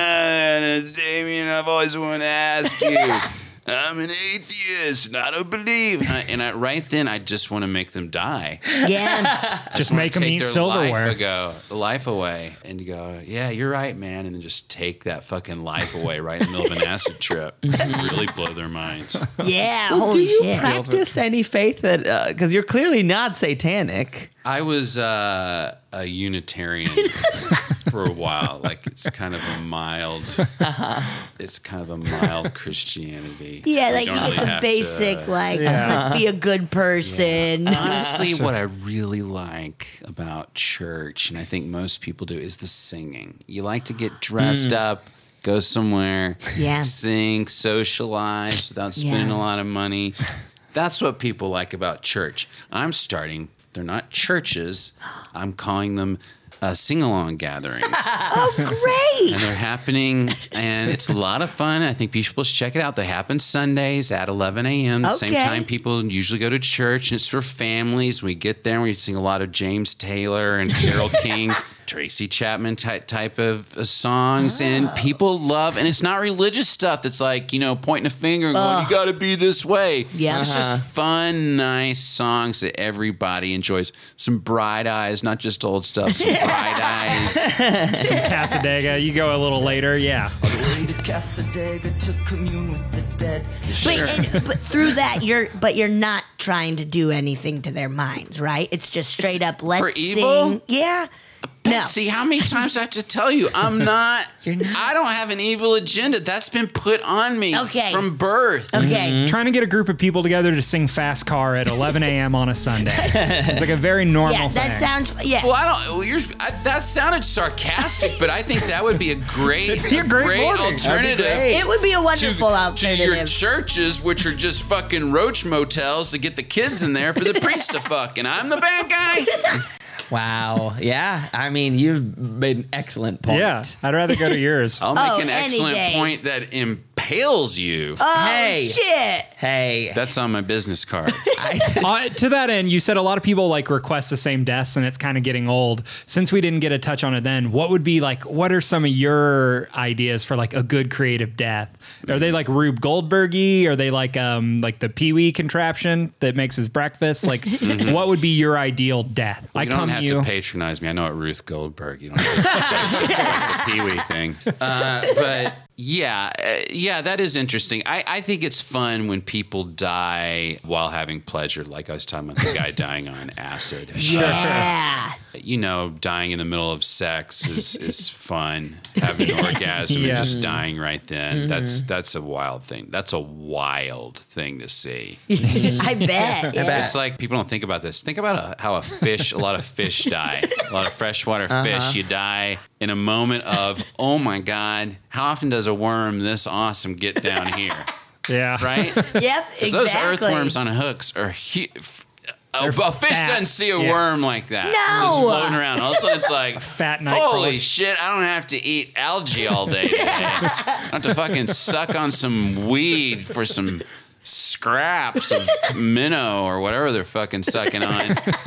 man, it's Damien. I've always wanted to ask you. I'm an atheist, and I don't believe." And, I, and I, right then, I just want to make them die. Yeah. Just wanna make them take eat their silverware. Life ago, the life away, and you go, "Yeah, you're right, man," and then just take that fucking life away right in the middle of an acid trip. Really blow their minds. Yeah. Do Holy you shit. practice any faith that? Because you're clearly not satanic. I was uh, a Unitarian for a while. Like it's kind of a mild, it's kind of a mild Christianity. Yeah, We like you don't get really the have basic, to- like, let's be a good person. Honestly, what I really like about church, and I think most people do, is the singing. You like to get dressed up, go somewhere, Yeah. sing, socialize without spending Yeah. a lot of money. That's what people like about church. I'm starting, they're not churches, I'm calling them uh, sing-along gatherings. Oh, great. And they're happening, and it's a lot of fun. I think people should check it out. They happen Sundays at eleven a.m. The same Okay. time people usually go to church, and it's for families. We get there, and we sing a lot of James Taylor and Carole King, Tracy Chapman type, type of uh, songs, and people love, and it's not religious stuff that's like, you know, pointing a finger and going, you got to be this way. Yeah. It's just fun, nice songs that everybody enjoys. Some Bright Eyes, not just old stuff, some Bright Eyes. Some Casadega. You go a little later. Yeah. Way to Casadega to commune with the dead. But, and, but through that, you're but you're not trying to do anything to their minds, right? It's just straight up let's for sing. evil? Yeah. No. See, how many times I have to tell you, I'm not, You're not. I don't have an evil agenda. That's been put on me Okay. from birth. Okay. Trying to get a group of people together to sing Fast Car at eleven a.m. on a Sunday. It's like a very normal Yeah, that thing. sounds. Yeah. Well, I don't. Well, you're, I, that sounded sarcastic, but I think that would be a great, It'd be a great morning. alternative. great. It would be a To, wonderful to alternative. your churches, which are just fucking roach motels to get the kids in there for the priest to fuck, and I'm the bad guy. Wow. Yeah. I mean, you've made an excellent point. Yeah, I'd rather go to yours. I'll make Oh, an any excellent day. point that impales you. oh Hey. shit! Hey. That's on my business card. Uh, to that end, you said a lot of people like request the same deaths, and it's kind of getting old. Since we didn't get a touch on it then, what would be like? What are some of your ideas for like a good creative death? Are they like Rube Goldbergy? Are they like um like the Pee Wee contraption that makes his breakfast? Like, what would be your ideal death? You I don't come have to you. to patronize me. I know it, Ruth Goldberg. You don't have to say it's like the Pee Wee thing. Uh, but yeah, uh, yeah, that is interesting. I, I think it's fun when people die while having pleasure, like I was talking about the guy dying on acid. Yeah. You know, dying in the middle of sex is, is fun. Having an orgasm Yeah. and just dying right then. That's that's a wild thing. That's a wild thing to see. I bet. Yeah. It's like people don't think about this. Think about a, how a fish, a lot of fish die. A lot of freshwater Uh-huh. fish, you die in a moment of, oh my God, how often does a worm this awesome get down here? Yeah. Right? Yep. 'Cause Exactly. those earthworms on hooks are huge. A, a fish fat. doesn't see a Yeah. worm like that. No. Just floating around. All of a sudden it's like, Fat nightcrawler. holy shit, I don't have to eat algae all day today. I don't have to fucking suck on some weed for some scraps of minnow or whatever they're fucking sucking on.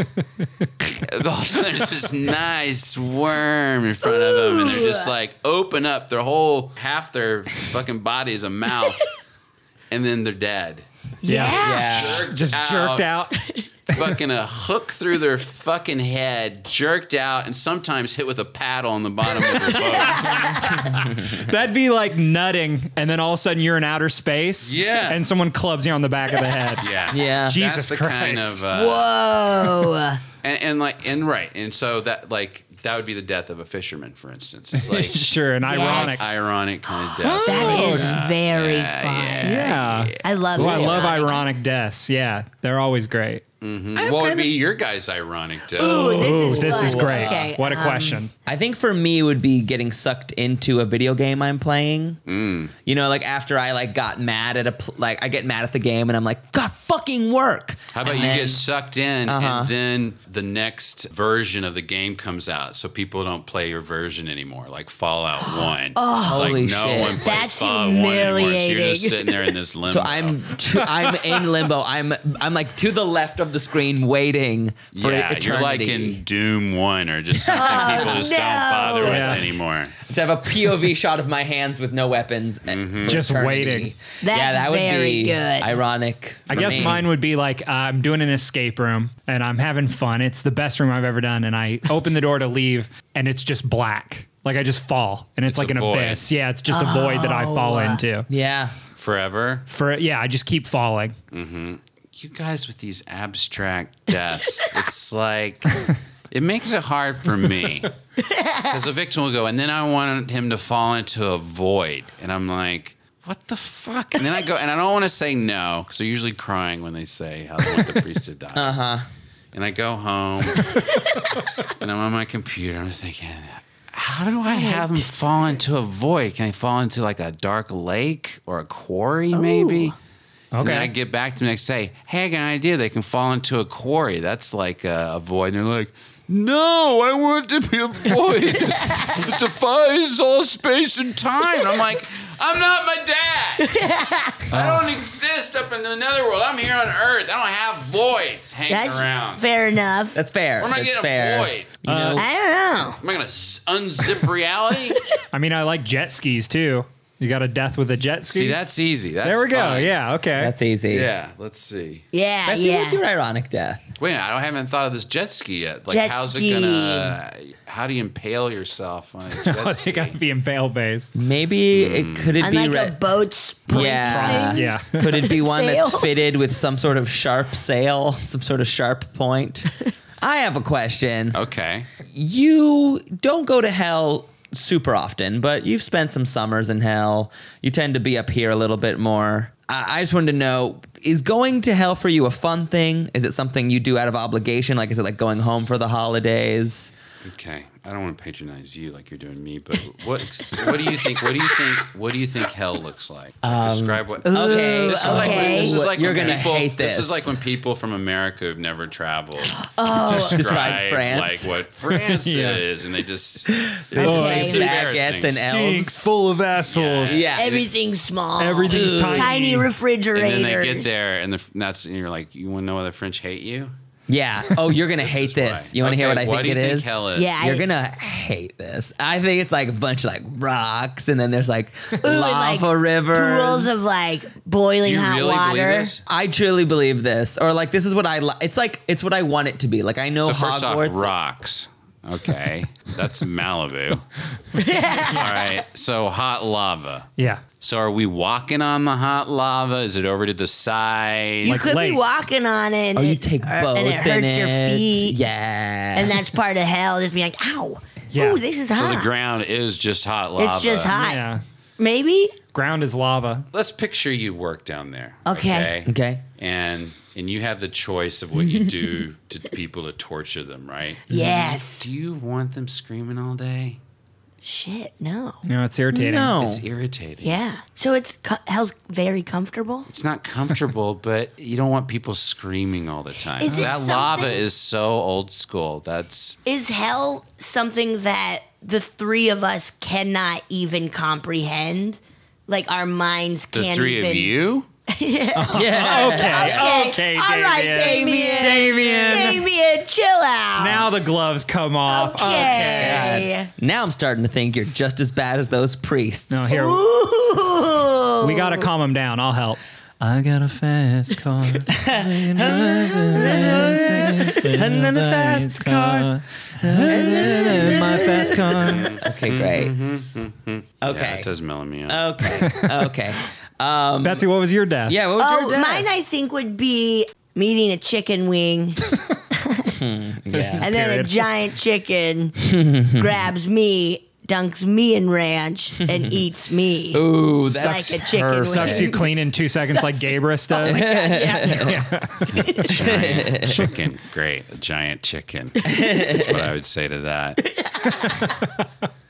All of a sudden there's this nice worm in front of them, and they're just like open up their whole half their fucking body is a mouth, and then they're dead. Yeah. Yeah. Jerked Just jerked out. Fucking a hook through their fucking head, jerked out, and sometimes hit with a paddle on the bottom of their boat. That'd be like nutting, and then all of a sudden you're in outer space. Yeah. And someone clubs you on the back of the head. Yeah. Yeah. Jesus That's the Christ. kind of uh, Whoa. and, and like and right, and so that like that would be the death of a fisherman, for instance. It's like Sure, and ironic. ironic kind of death. That is very yeah, fun. Yeah. I love Oh, it. I love ironic deaths. Yeah, they're always great. What would be your guys' ironic death? Ooh, this Ooh, is this fun. is great. Okay, What a um, question. I think for me it would be getting sucked into a video game I'm playing. Mm. You know, like after I like got mad at a pl- like I get mad at the game and I'm like, God fucking work. How about And you then- get sucked in Uh-huh. and then the next version of the game comes out so people don't play your version anymore, like Fallout one. Oh. It's like Holy no shit. one plays That's Fallout one anymore. So you're just humiliating. sitting there in this limbo. So I'm tr- I'm in limbo. I'm I'm like to the left of the screen waiting for yeah, eternity. you're like in Doom one or just something people just no. don't bother with Yeah. anymore. to have a P O V shot of my hands with no weapons. Mm-hmm. for Just eternity. waiting. That's yeah, that would very be good. ironic. I for guess me. mine would be like uh, I'm doing an escape room and I'm having fun. It's the best room I've ever done, and I open the door to leave, and it's just black. Like I just fall, and it's, It's like a an void. abyss. Yeah, it's just a void that I fall into. Yeah. Forever. For yeah, I just keep falling. You guys with these abstract deaths, it's like it makes it hard for me because the victim will go, and then I want him to fall into a void, and I'm like, what the fuck? And then I go, and I don't want to say no because they're usually crying when they say how they want the priest to die. Uh huh. And I go home, and I'm on my computer. I'm thinking, how do I have him fall into a void? Can he fall into like a dark lake or a quarry, maybe? And then I Okay. get back to the next day. Hey, I got an idea. They can fall into a quarry. That's like a, a void. And they're like, no, I want it to be a void. It defies all space and time. I'm like, I'm not my dad. I don't exist up in the netherworld. I'm here on Earth. I don't have voids hanging That's around. fair enough. That's fair. Where am I That's getting fair. a void? You know, I don't know. Am I going to unzip reality? I mean, I like jet skis too. You got a death with a jet ski? See, that's easy. That's there we go. fine. Yeah. Okay. that's easy. Yeah, let's see. Yeah, That's, yeah. What's your ironic death? Wait, I haven't thought of this jet ski yet. Like, Jet how's ski. it gonna? How do you impale yourself on a jet Oh, ski? they got to be impale based. Maybe it could it On be like re- a boat's pointy Yeah. thing. Yeah. Could it be one that's Sail? fitted with some sort of sharp sail, some sort of sharp point? I have a question. Okay. You don't go to hell super often, but you've spent some summers in hell. You tend to be up here a little bit more. I I just wanted to know, is going to hell for you a fun thing? Is it something you do out of obligation? Like, is it like going home for the holidays? Okay. I don't want to patronize you like you're doing me, but what what do you think? What do you think? What do you think hell looks like? Describe what. Okay, This is like when, okay. this is like You're when gonna people, hate This is this. like when people from America who've never traveled Describe describe France. like what France Yeah. is, and they just Okay. it's Baguettes embarrassing. and elves. full of assholes. Yeah. Everything's small. Everything's tiny. Tiny And refrigerators. then they get there, and, the, and that's and you're like, you want to know why the French hate you? Yeah. Oh, you're gonna hate is this. why. You want to hear Okay, what I think do it you think is? Hell is? Yeah, You're I- gonna hate this. I think it's like a bunch of like rocks, and then there's like Ooh, and, like, lava rivers. pools of like boiling Do you hot really water. believe this? I truly believe this, or like this is what I. Li- it's like it's what I want it to be. Like I know So first Hogwarts. off, rocks. Okay, that's Malibu. All right, so hot lava. Yeah. So are we walking on the hot lava? Is it over to the side? You Like could lakes. be walking on it, and, Oh, you it, take or- boats and it hurts in your it. feet. Yeah, And that's part of hell. Just being like, ow, Yeah. ooh, this is so hot. the ground is just hot lava. It's just hot. Yeah. Maybe. Ground is lava. Let's picture you work down there. Okay. okay. And and you have the choice of what you do to people to torture them, right? Yes. Do you want them screaming all day? Shit. No. No, it's irritating. No, It's irritating. Yeah. So it's co- hell's very comfortable. It's not comfortable, but you don't want people screaming all the time. Is it that lava something- is so old school. That's Is hell something that the three of us cannot even comprehend? Like our minds the can't three even. of you. yeah. Okay. Okay, All right, Damien. Damien. Damien, chill out. Now the gloves come off. Okay. Now I'm starting to think you're just as bad as those priests. No, here. Ooh. We got to calm him down. I'll help. I got a fast car. Another fast car. My fast car. Okay, great. Yeah, Okay. it does mellow me up. Okay. Okay. Um, Betsy, what was your death? yeah, what was Oh, your death? mine I think would be meeting a chicken wing, Yeah. and then a Period. giant chicken grabs me, dunks me in ranch, and eats me. Ooh, It's that's like a chicken perfect. wing. Sucks you clean in two seconds like Gabrus does. Giant chicken. Great. A giant chicken. That's what I would say to that.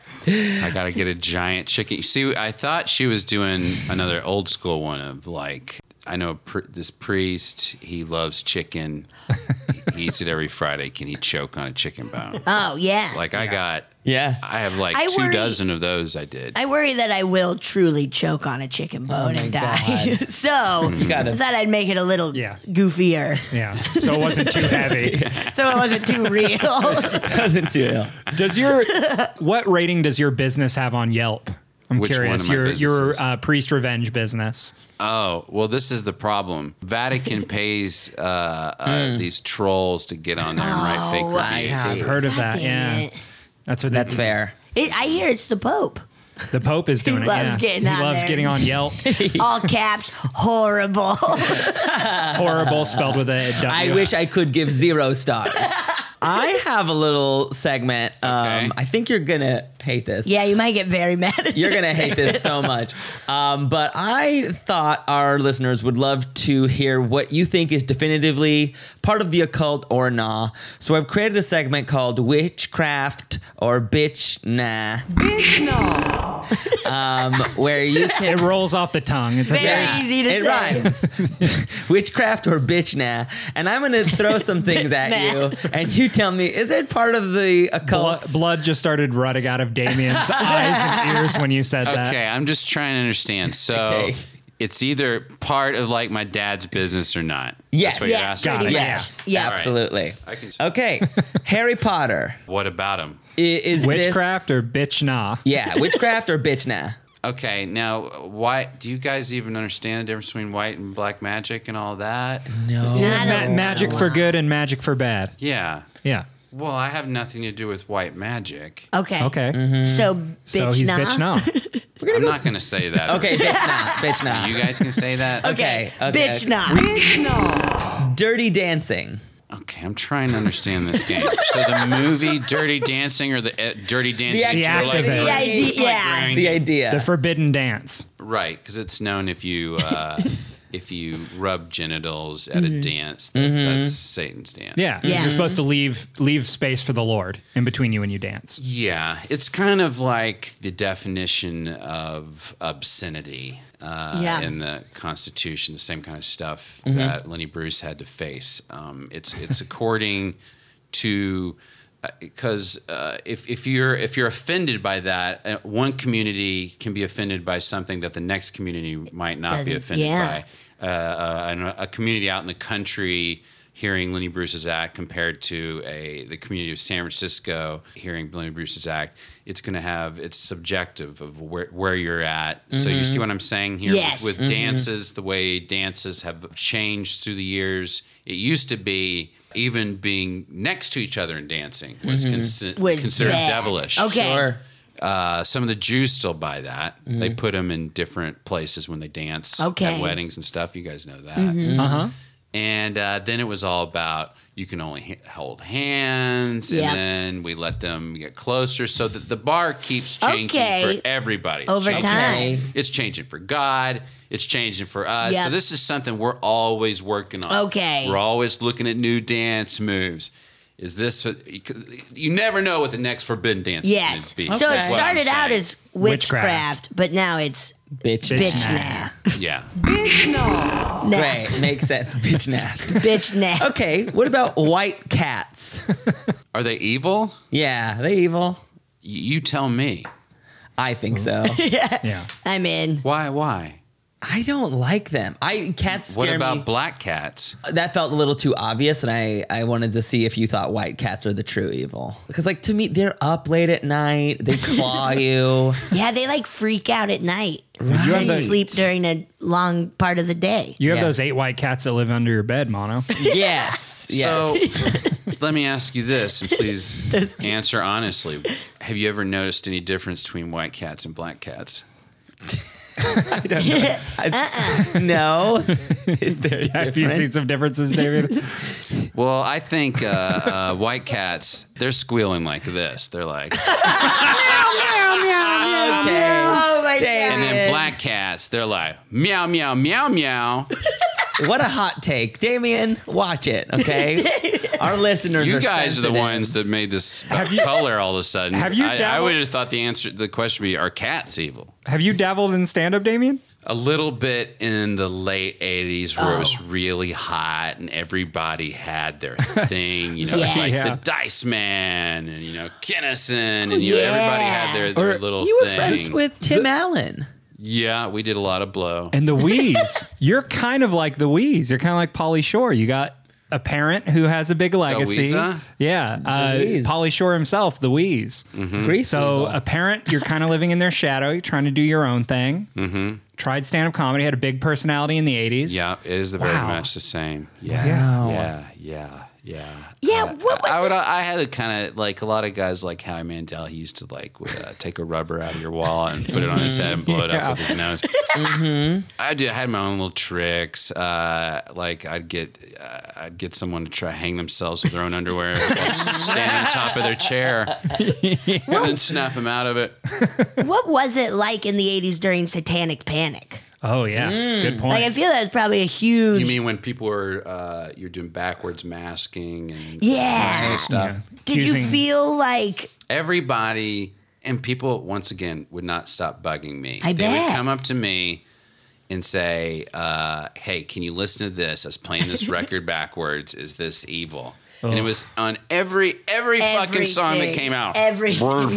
I got to get a giant chicken. You see, I thought she was doing another old school one of like, I know pr- this priest, he loves chicken. He eats it every Friday. Can he choke on a chicken bone? Oh yeah. Like I got, Yeah. I have like I two worry- dozen of those I did. I worry that I will truly choke on a chicken bone my and die. God. so gotta- I thought I'd make it a little Yeah. goofier, Yeah. So it wasn't too heavy. so it wasn't too real. Wasn't too ill. Does your what rating does your business have on Yelp? I'm Which one curious. of my your your businesses? uh, priest revenge business. Oh, well, this is the problem. Vatican pays uh, uh, these trolls to get on there and write fake Oh, I reviews. Yeah, I've see. heard of God that. damn Yeah, it. that's what That's they, fair. It, I hear it's the Pope. The Pope is doing it. loves Yeah. getting he on loves there. getting on Yelp. All caps, horrible. Horrible spelled with a W. I wish I could give zero stars. I have a little segment. Um, Okay. I think you're gonna hate this. Yeah, you might get very mad at You're this. gonna hate this so much. Um, but I thought our listeners would love to hear what you think is definitively part of the occult or nah. So I've created a segment called Witchcraft or Bitch Nah. Bitch, no. Um, where you can It rolls off the tongue. It's a Very very easy to it say. rhymes. Witchcraft or bitch nah. And I'm gonna throw some things at Bitch nah. you, and you tell me, is it part of the blood, occult? blood just started running out of Damien's eyes and ears when you said that. Okay, I'm just trying to understand. So Okay. it's either part of like my dad's business or not. Yes. That's what you're Yes, asking. Got pretty it. much. Yes, Yeah. All right. absolutely. I can- Okay, Harry Potter. What about him? I- Is Witchcraft this, or bitch nah? yeah, witchcraft or bitch nah? Okay, now why do you guys even understand the difference between white and black magic and all that? No. Not Ma- a- magic for good and magic for bad. Yeah. Yeah. Well, I have nothing to do with white magic. Okay. Okay. So, bitch, So he's nah. bitch nah. I'm not going to say that. Okay, bitch nah, bitch nah. You guys can say that? Okay, okay. Bitch, nah. Bitch, nah. Dirty Dancing. Okay, I'm trying to understand this game. So the movie Dirty Dancing or the uh, Dirty Dancing? act- The act of it. The idea, like yeah. wearing- The idea. The forbidden dance. Right, because it's known if you uh, if you rub genitals at a dance, that's, Mm-hmm. that's Satan's dance. Yeah. Yeah. You're supposed to leave leave space for the Lord in between you and you dance. Yeah, it's kind of like the definition of obscenity uh, Yeah. in the Constitution, the same kind of stuff Mm-hmm. that Lenny Bruce had to face. Um, it's it's according to because uh, if if you're if you're offended by that, uh, one community can be offended by something that the next community might not be Doesn't- offended yeah. by. Uh, uh, and a community out in the country hearing Lenny Bruce's act compared to a the community of San Francisco hearing Lenny Bruce's act, it's going to have it's subjective of where where you're at. So you see what I'm saying here Yes. with, with dances, the way dances have changed through the years. It used to be even being next to each other and dancing was consi- Was considered bad. devilish. Okay. Sure. Uh, some of the Jews still buy that. They put them in different places when they dance Okay. at weddings and stuff. You guys know that. Uh huh. And uh, then it was all about you can only ha- hold hands, Yep. and then we let them get closer, so that the bar keeps changing Okay. for everybody. It's Over changing- time. It's changing for God. It's changing for us. Yep. So this is something we're always working on. Okay. We're always looking at new dance moves. Is this? You never know what the next forbidden dance Yes. is going to be. So it is what I'm started out saying. as witchcraft, but now it's Bitch, bitch nah. nah. Yeah. Bitch nah. Nah. Right, makes sense. Bitch naft. Bitch nah. Okay, what about white cats? Are they evil? Yeah, they evil. Y- You tell me. I think so. Yeah. I'm in. Why? Why? I don't like them. I cats What scare about me. black cats? That felt a little too obvious, and I, I wanted to see if you thought white cats are the true evil. Because, like, to me, they're up late at night. They claw you. Yeah, they like freak out at night. You have, And those, sleep during a long part of the day. you have Yeah. those eight white cats that live under your bed, Mono. Yes. Yes. So let me ask you this, and please answer honestly. Have you ever noticed any difference between white cats and black cats? I don't know. I- No. Is there a Have you seen difference? some differences, David? Well, I think uh, uh, white cats, they're squealing like this. They're like, Okay. Oh my Damn. and then black cats, they're like, meow, meow, meow, meow. What a hot take. Damien, watch it, okay? Our listeners You are guys are the sensitive. ones that made this Have you- color all of a sudden. have you I, I dabbled- would have thought the answer, the question would be, are cats evil? Have you dabbled in stand-up, Damien? A little bit in the late eighties where it was really hot and everybody had their thing. You know, it's like Yeah. the Dice Man and, you know, Kinnison and, you know, everybody had their, their Or little You were thing. friends with Tim Allen. Yeah, we did a lot of blow. And the Wheeze. You're kind of like the Wheeze. You're kind of like Pauly Shore. You got a parent who has a big legacy. Weezer? Yeah. Uh, Wheeze. Pauly Shore himself, the Wheeze. Grease So weasel. a parent, you're kind of living in their shadow. You're trying to do your own thing. Mm-hmm. Tried stand-up comedy. Had a big personality in the eighties. Yeah, it is very Wow. much the same. Yeah, Wow. yeah, yeah, yeah. Yeah, Uh, what was I would. it? I had a kind of like a lot of guys like Howie Mandel. He used to like would, uh, take a rubber out of your wall and put it on his head and blow it Yeah. up with his nose. mm-hmm. I did. I had my own little tricks. Uh, like I'd get, uh, I'd get someone to try to hang themselves with their own underwear, while standing on top of their chair, and then snap them out of it. What was it like in the eighties during Satanic Panic? Oh, yeah. Good point. Like, I feel that was probably a huge. You mean when people were uh, you're doing backwards masking and Yeah. and stuff? Yeah. Did you Accusing- feel like. Everybody and people once again would not stop bugging me. I they bet. would come up to me and say, uh, "Hey, can you listen to this? I was playing this record backwards. Is this evil?" And it was on every every fucking song that Everything. came out. Everything.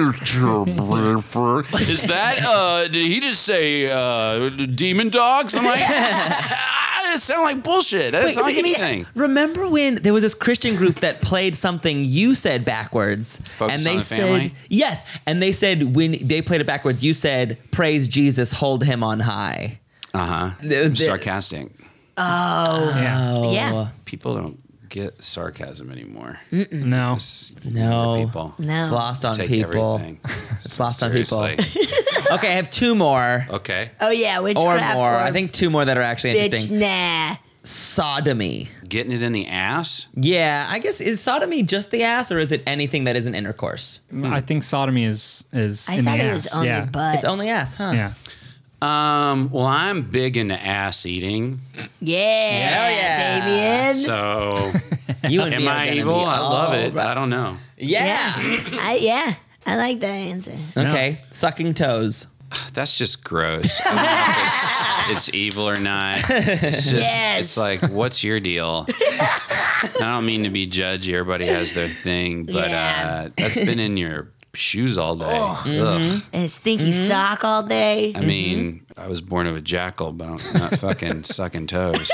Is that? Uh, did he just say uh, demon dogs? I'm like, ah, it sounds like bullshit. That doesn't sound like anything. Remember when there was this Christian group that played something you said backwards, Focus and they on the said Family? yes, and they said when they played it backwards, you said "Praise Jesus, hold him on high." Uh huh. The- the- Sarcastic. yeah. Oh Yeah. People don't get sarcasm anymore. No. It's No. younger people. No. It's lost on Take people. everything. It's lost on people. Seriously. Okay, I have two more Okay. Oh, yeah. Witchcraft or more. I think two more that are actually Bitch, interesting. nah. Sodomy. Getting it in the ass? Yeah, I guess is sodomy just the ass, or is it anything that isn't intercourse? I think sodomy is is I in thought the it ass. was only yeah. butt. It's only ass, huh? Yeah. Um, well, I'm big into ass eating. Yeah. Hell yeah. Damien. So, You and am me are I gonna evil? be I love all it. right. I don't know. Yeah. I, yeah. I like that answer. Okay, sucking toes. That's just gross. I don't know if it's, it's evil or not. It's just, Yes. it's like, what's your deal? I don't mean to be judgy. Everybody has their thing, but Yeah. uh, that's been in your shoes all day. Ugh. And a stinky Mm-hmm. sock all day. I mean, I was born of a jackal, but I'm not fucking sucking toes.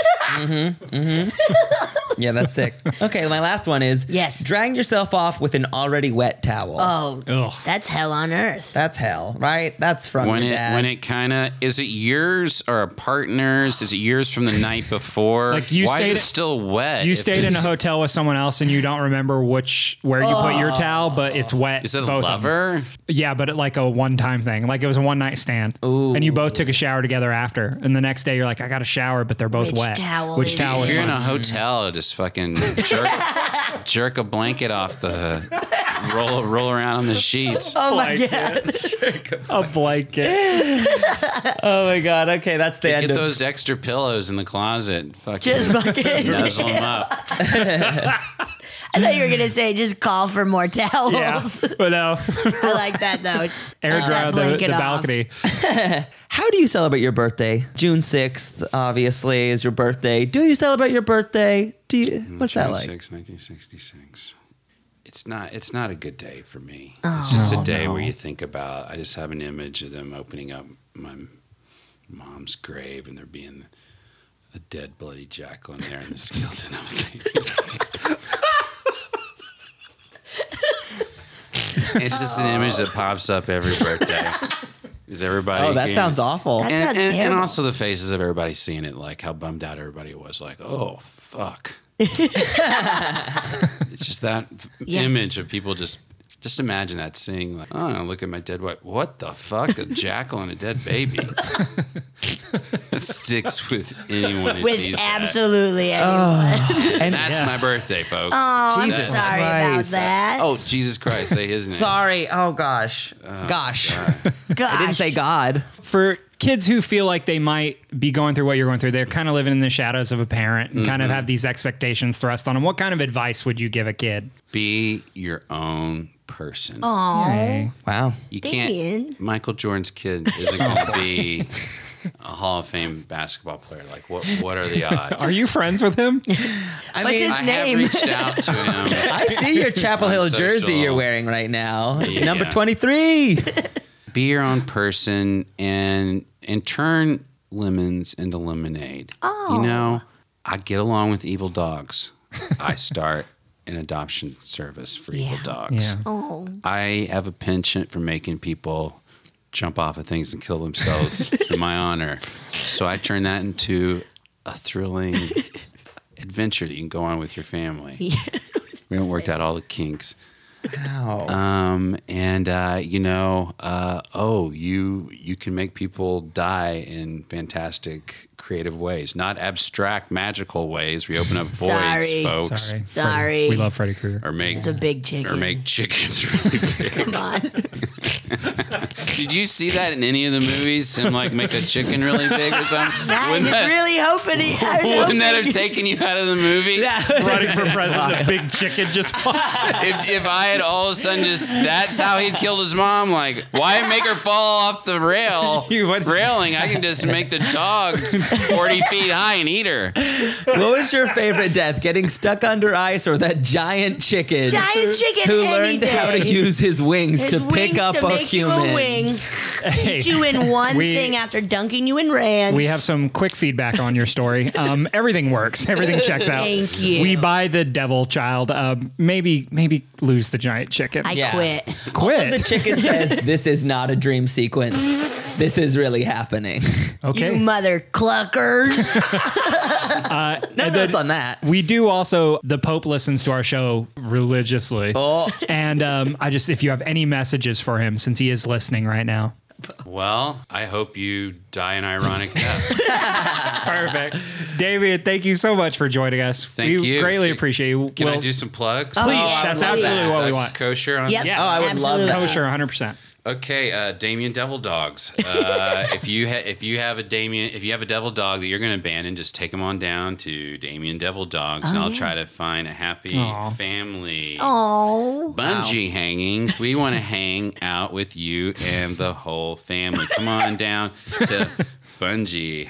Yeah, that's sick. Okay, my last one is Yes. drying yourself off with an already wet towel. Oh, Ugh. that's hell on earth. That's hell, right? That's from When your it dad. when it kind of is it yours or a partner's? Is it yours from the night before? Like you Why stayed- is it still wet? You if stayed in a it's- hotel with someone else and you don't remember which where you put your towel, but it's wet. Is it a both of them. lover? Yeah, but it, like a one time thing. Like it was a one night stand. And you both took a shower together after. And the next day you're like, I got a shower, but they're both Which wet. towel Which is towel If is you're in mine? a hotel, just fucking jerk, jerk a blanket off the roll roll around on the sheets. Oh my Blanket. god. A blanket. oh my god. Okay, that's the end Get of those extra pillows in the closet. Fucking Just fucking. nuzzle them up. I thought you were gonna say just call for more towels. Yeah. But no. I like that though. Air Uh, dry that on the, blanket the off. balcony. How do you celebrate your birthday? June sixth, obviously, is your birthday. Do you celebrate your birthday? Do you? What's that June like? sixth, nineteen sixty-six. It's not. It's not a good day for me. It's just a day where you think about. I just have an image of them opening up my mom's grave, and there being a dead, bloody jackal in there and the skeleton of a baby. It's just an image that pops up every birthday. Is everybody? Oh, that can- sounds awful. That and, sounds and, and terrible. also the faces of everybody seeing it, like how bummed out everybody was. Like, oh fuck. It's just that Yeah. image of people just. Just imagine that seeing, like, oh, look at my dead wife. What the fuck? A jackal and a dead baby. That sticks with anyone who With sees absolutely anyone. that. And That's my birthday, folks. Oh, I'm Jesus sorry about Christ. that. Oh, Jesus Christ. Say his name. sorry. Oh gosh. gosh. Gosh. I didn't say God. For kids who feel like they might be going through what you're going through, they're kind of living in the shadows of a parent and kind of have these expectations thrust on them. What kind of advice would you give a kid? Be your own person. Hey. Wow. You Damien. can't. Michael Jordan's kid isn't going to be a Hall of Fame basketball player. Like, what? What are the odds? Are you friends with him? I What's mean, his I name? have reached out to him. I see your Chapel Hill On jersey social. you're wearing right now. Yeah. Number twenty-three. Be your own person and and turn lemons into lemonade. Oh. You know, I get along with evil dogs. I start an adoption service for evil Yeah. dogs. Yeah. Oh. I have a penchant for making people jump off of things and kill themselves in my honor. So I turn that into a thrilling adventure that you can go on with your family. We haven't worked out all the kinks. Wow. Um, and uh, you know, uh, oh, you you can make people die in fantastic, creative ways, not abstract, magical ways. We open up voids, Sorry. folks, Sorry. Sorry. Freddy- We love Freddy Krueger. or make It's a big chicken. or make chickens really big. Come on. Did you see that in any of the movies? Him like make a chicken really big or something? I was Wouldn't just that, really hoping he. I was wouldn't that hoping- have taken you out of the movie? Running for president, a big chicken just pops. If, if I had all of a sudden just that's how he'd killed his mom, like why make her fall off the rail You would- railing? I can just make the dog forty feet high and eat her. What was your favorite death? Getting stuck under ice or that giant chicken? Giant chicken who any learned how to day. use his wings His to pick wings up to a make you human? a wing, Hey, eat you in one we- thing after dunking you in ranch. we have some quick feedback on your story. Um, everything works. Everything checks out. Thank you. We buy the devil child. Um, maybe maybe lose the giant chicken. I Yeah. quit. Quit. The chicken says, "This is not a dream sequence. This is really happening." okay. You mother cluckers. No notes on that. We do also, the Pope listens to our show religiously. Oh. And um, I just, if you have any messages for him, since he is listening right now. Well, I hope you die an ironic death. Perfect. David, thank you so much for joining us. Thank we you. greatly Can- appreciate you. Can We'll- I do some plugs? Oh, Please, yeah, that's please. absolutely what we Is that want. Kosher on Yep. this? Oh, I would love absolutely. that. Kosher, one hundred percent. Okay, uh, Damien Devil Dogs. Uh, if you ha- if you have a Damien, if you have a devil dog that you're going to abandon, just take them on down to Damien Devil Dogs, and Oh, I'll yeah. try to find a happy Aw. family. Oh. Bungee hangings. We want to hang out with you and the whole family. Come on down to bungee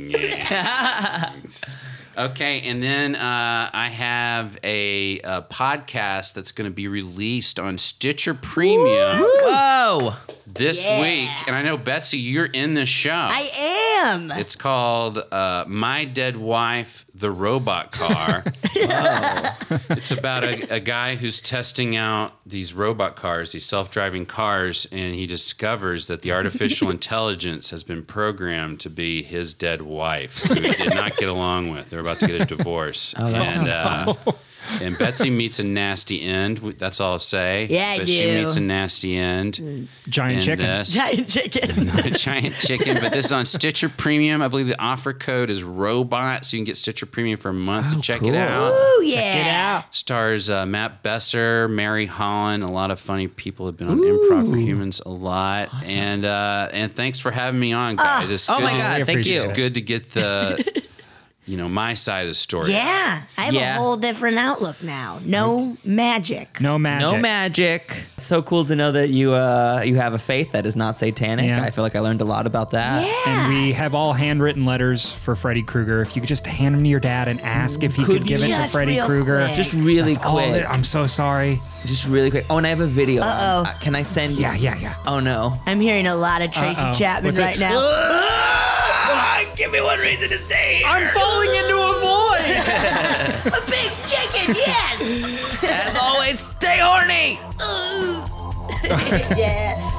hangings. Okay, and then uh, I have a, a podcast that's going to be released on Stitcher Premium Whoa. this Yeah. week. And I know, Betsy, you're in the show. I am. It's called uh, My Dead Wife, the Robot Car. It's about a, a guy who's testing out these robot cars, these self-driving cars, and he discovers that the artificial intelligence has been programmed to be his dead wife, who he did not get along with. They're about to get a divorce. Oh, that and, sounds uh, and Betsy meets a nasty end. That's all I'll say. Yeah, I but she do. meets a nasty end. Giant in chicken. this. Giant chicken. Not a giant chicken, but this is on Stitcher Premium. I believe the offer code is ROBOT, so you can get Stitcher Premium for a month to check cool. it out. Oh yeah. Stars uh, Matt Besser, Mary Holland, a lot of funny people have been on Improv for Humans a lot, and uh, and thanks for having me on, guys. It's Oh good my to- God, We thank appreciate you. It's good to get the you know my side of the story. Yeah. I have Yeah. a whole different outlook now. No magic. No magic. No magic. It's so cool to know that you uh, you have a faith that is not satanic. Yeah. I feel like I learned a lot about that. Yeah. And we have all handwritten letters for Freddy Krueger. If you could just hand them to your dad and ask if he could, Could give it to Just Freddy real Krueger. quick. Just really That's all quick. that- I'm so sorry. Just really quick. Oh, and I have a video. Uh-oh. Uh, can I send you? Yeah, yeah, yeah. Oh no. I'm hearing a lot of Tracy Uh-oh. Chapman What's it? right now. Give me one reason to stay here. I'm falling into a void. A big chicken, yes. As always, stay horny. yeah.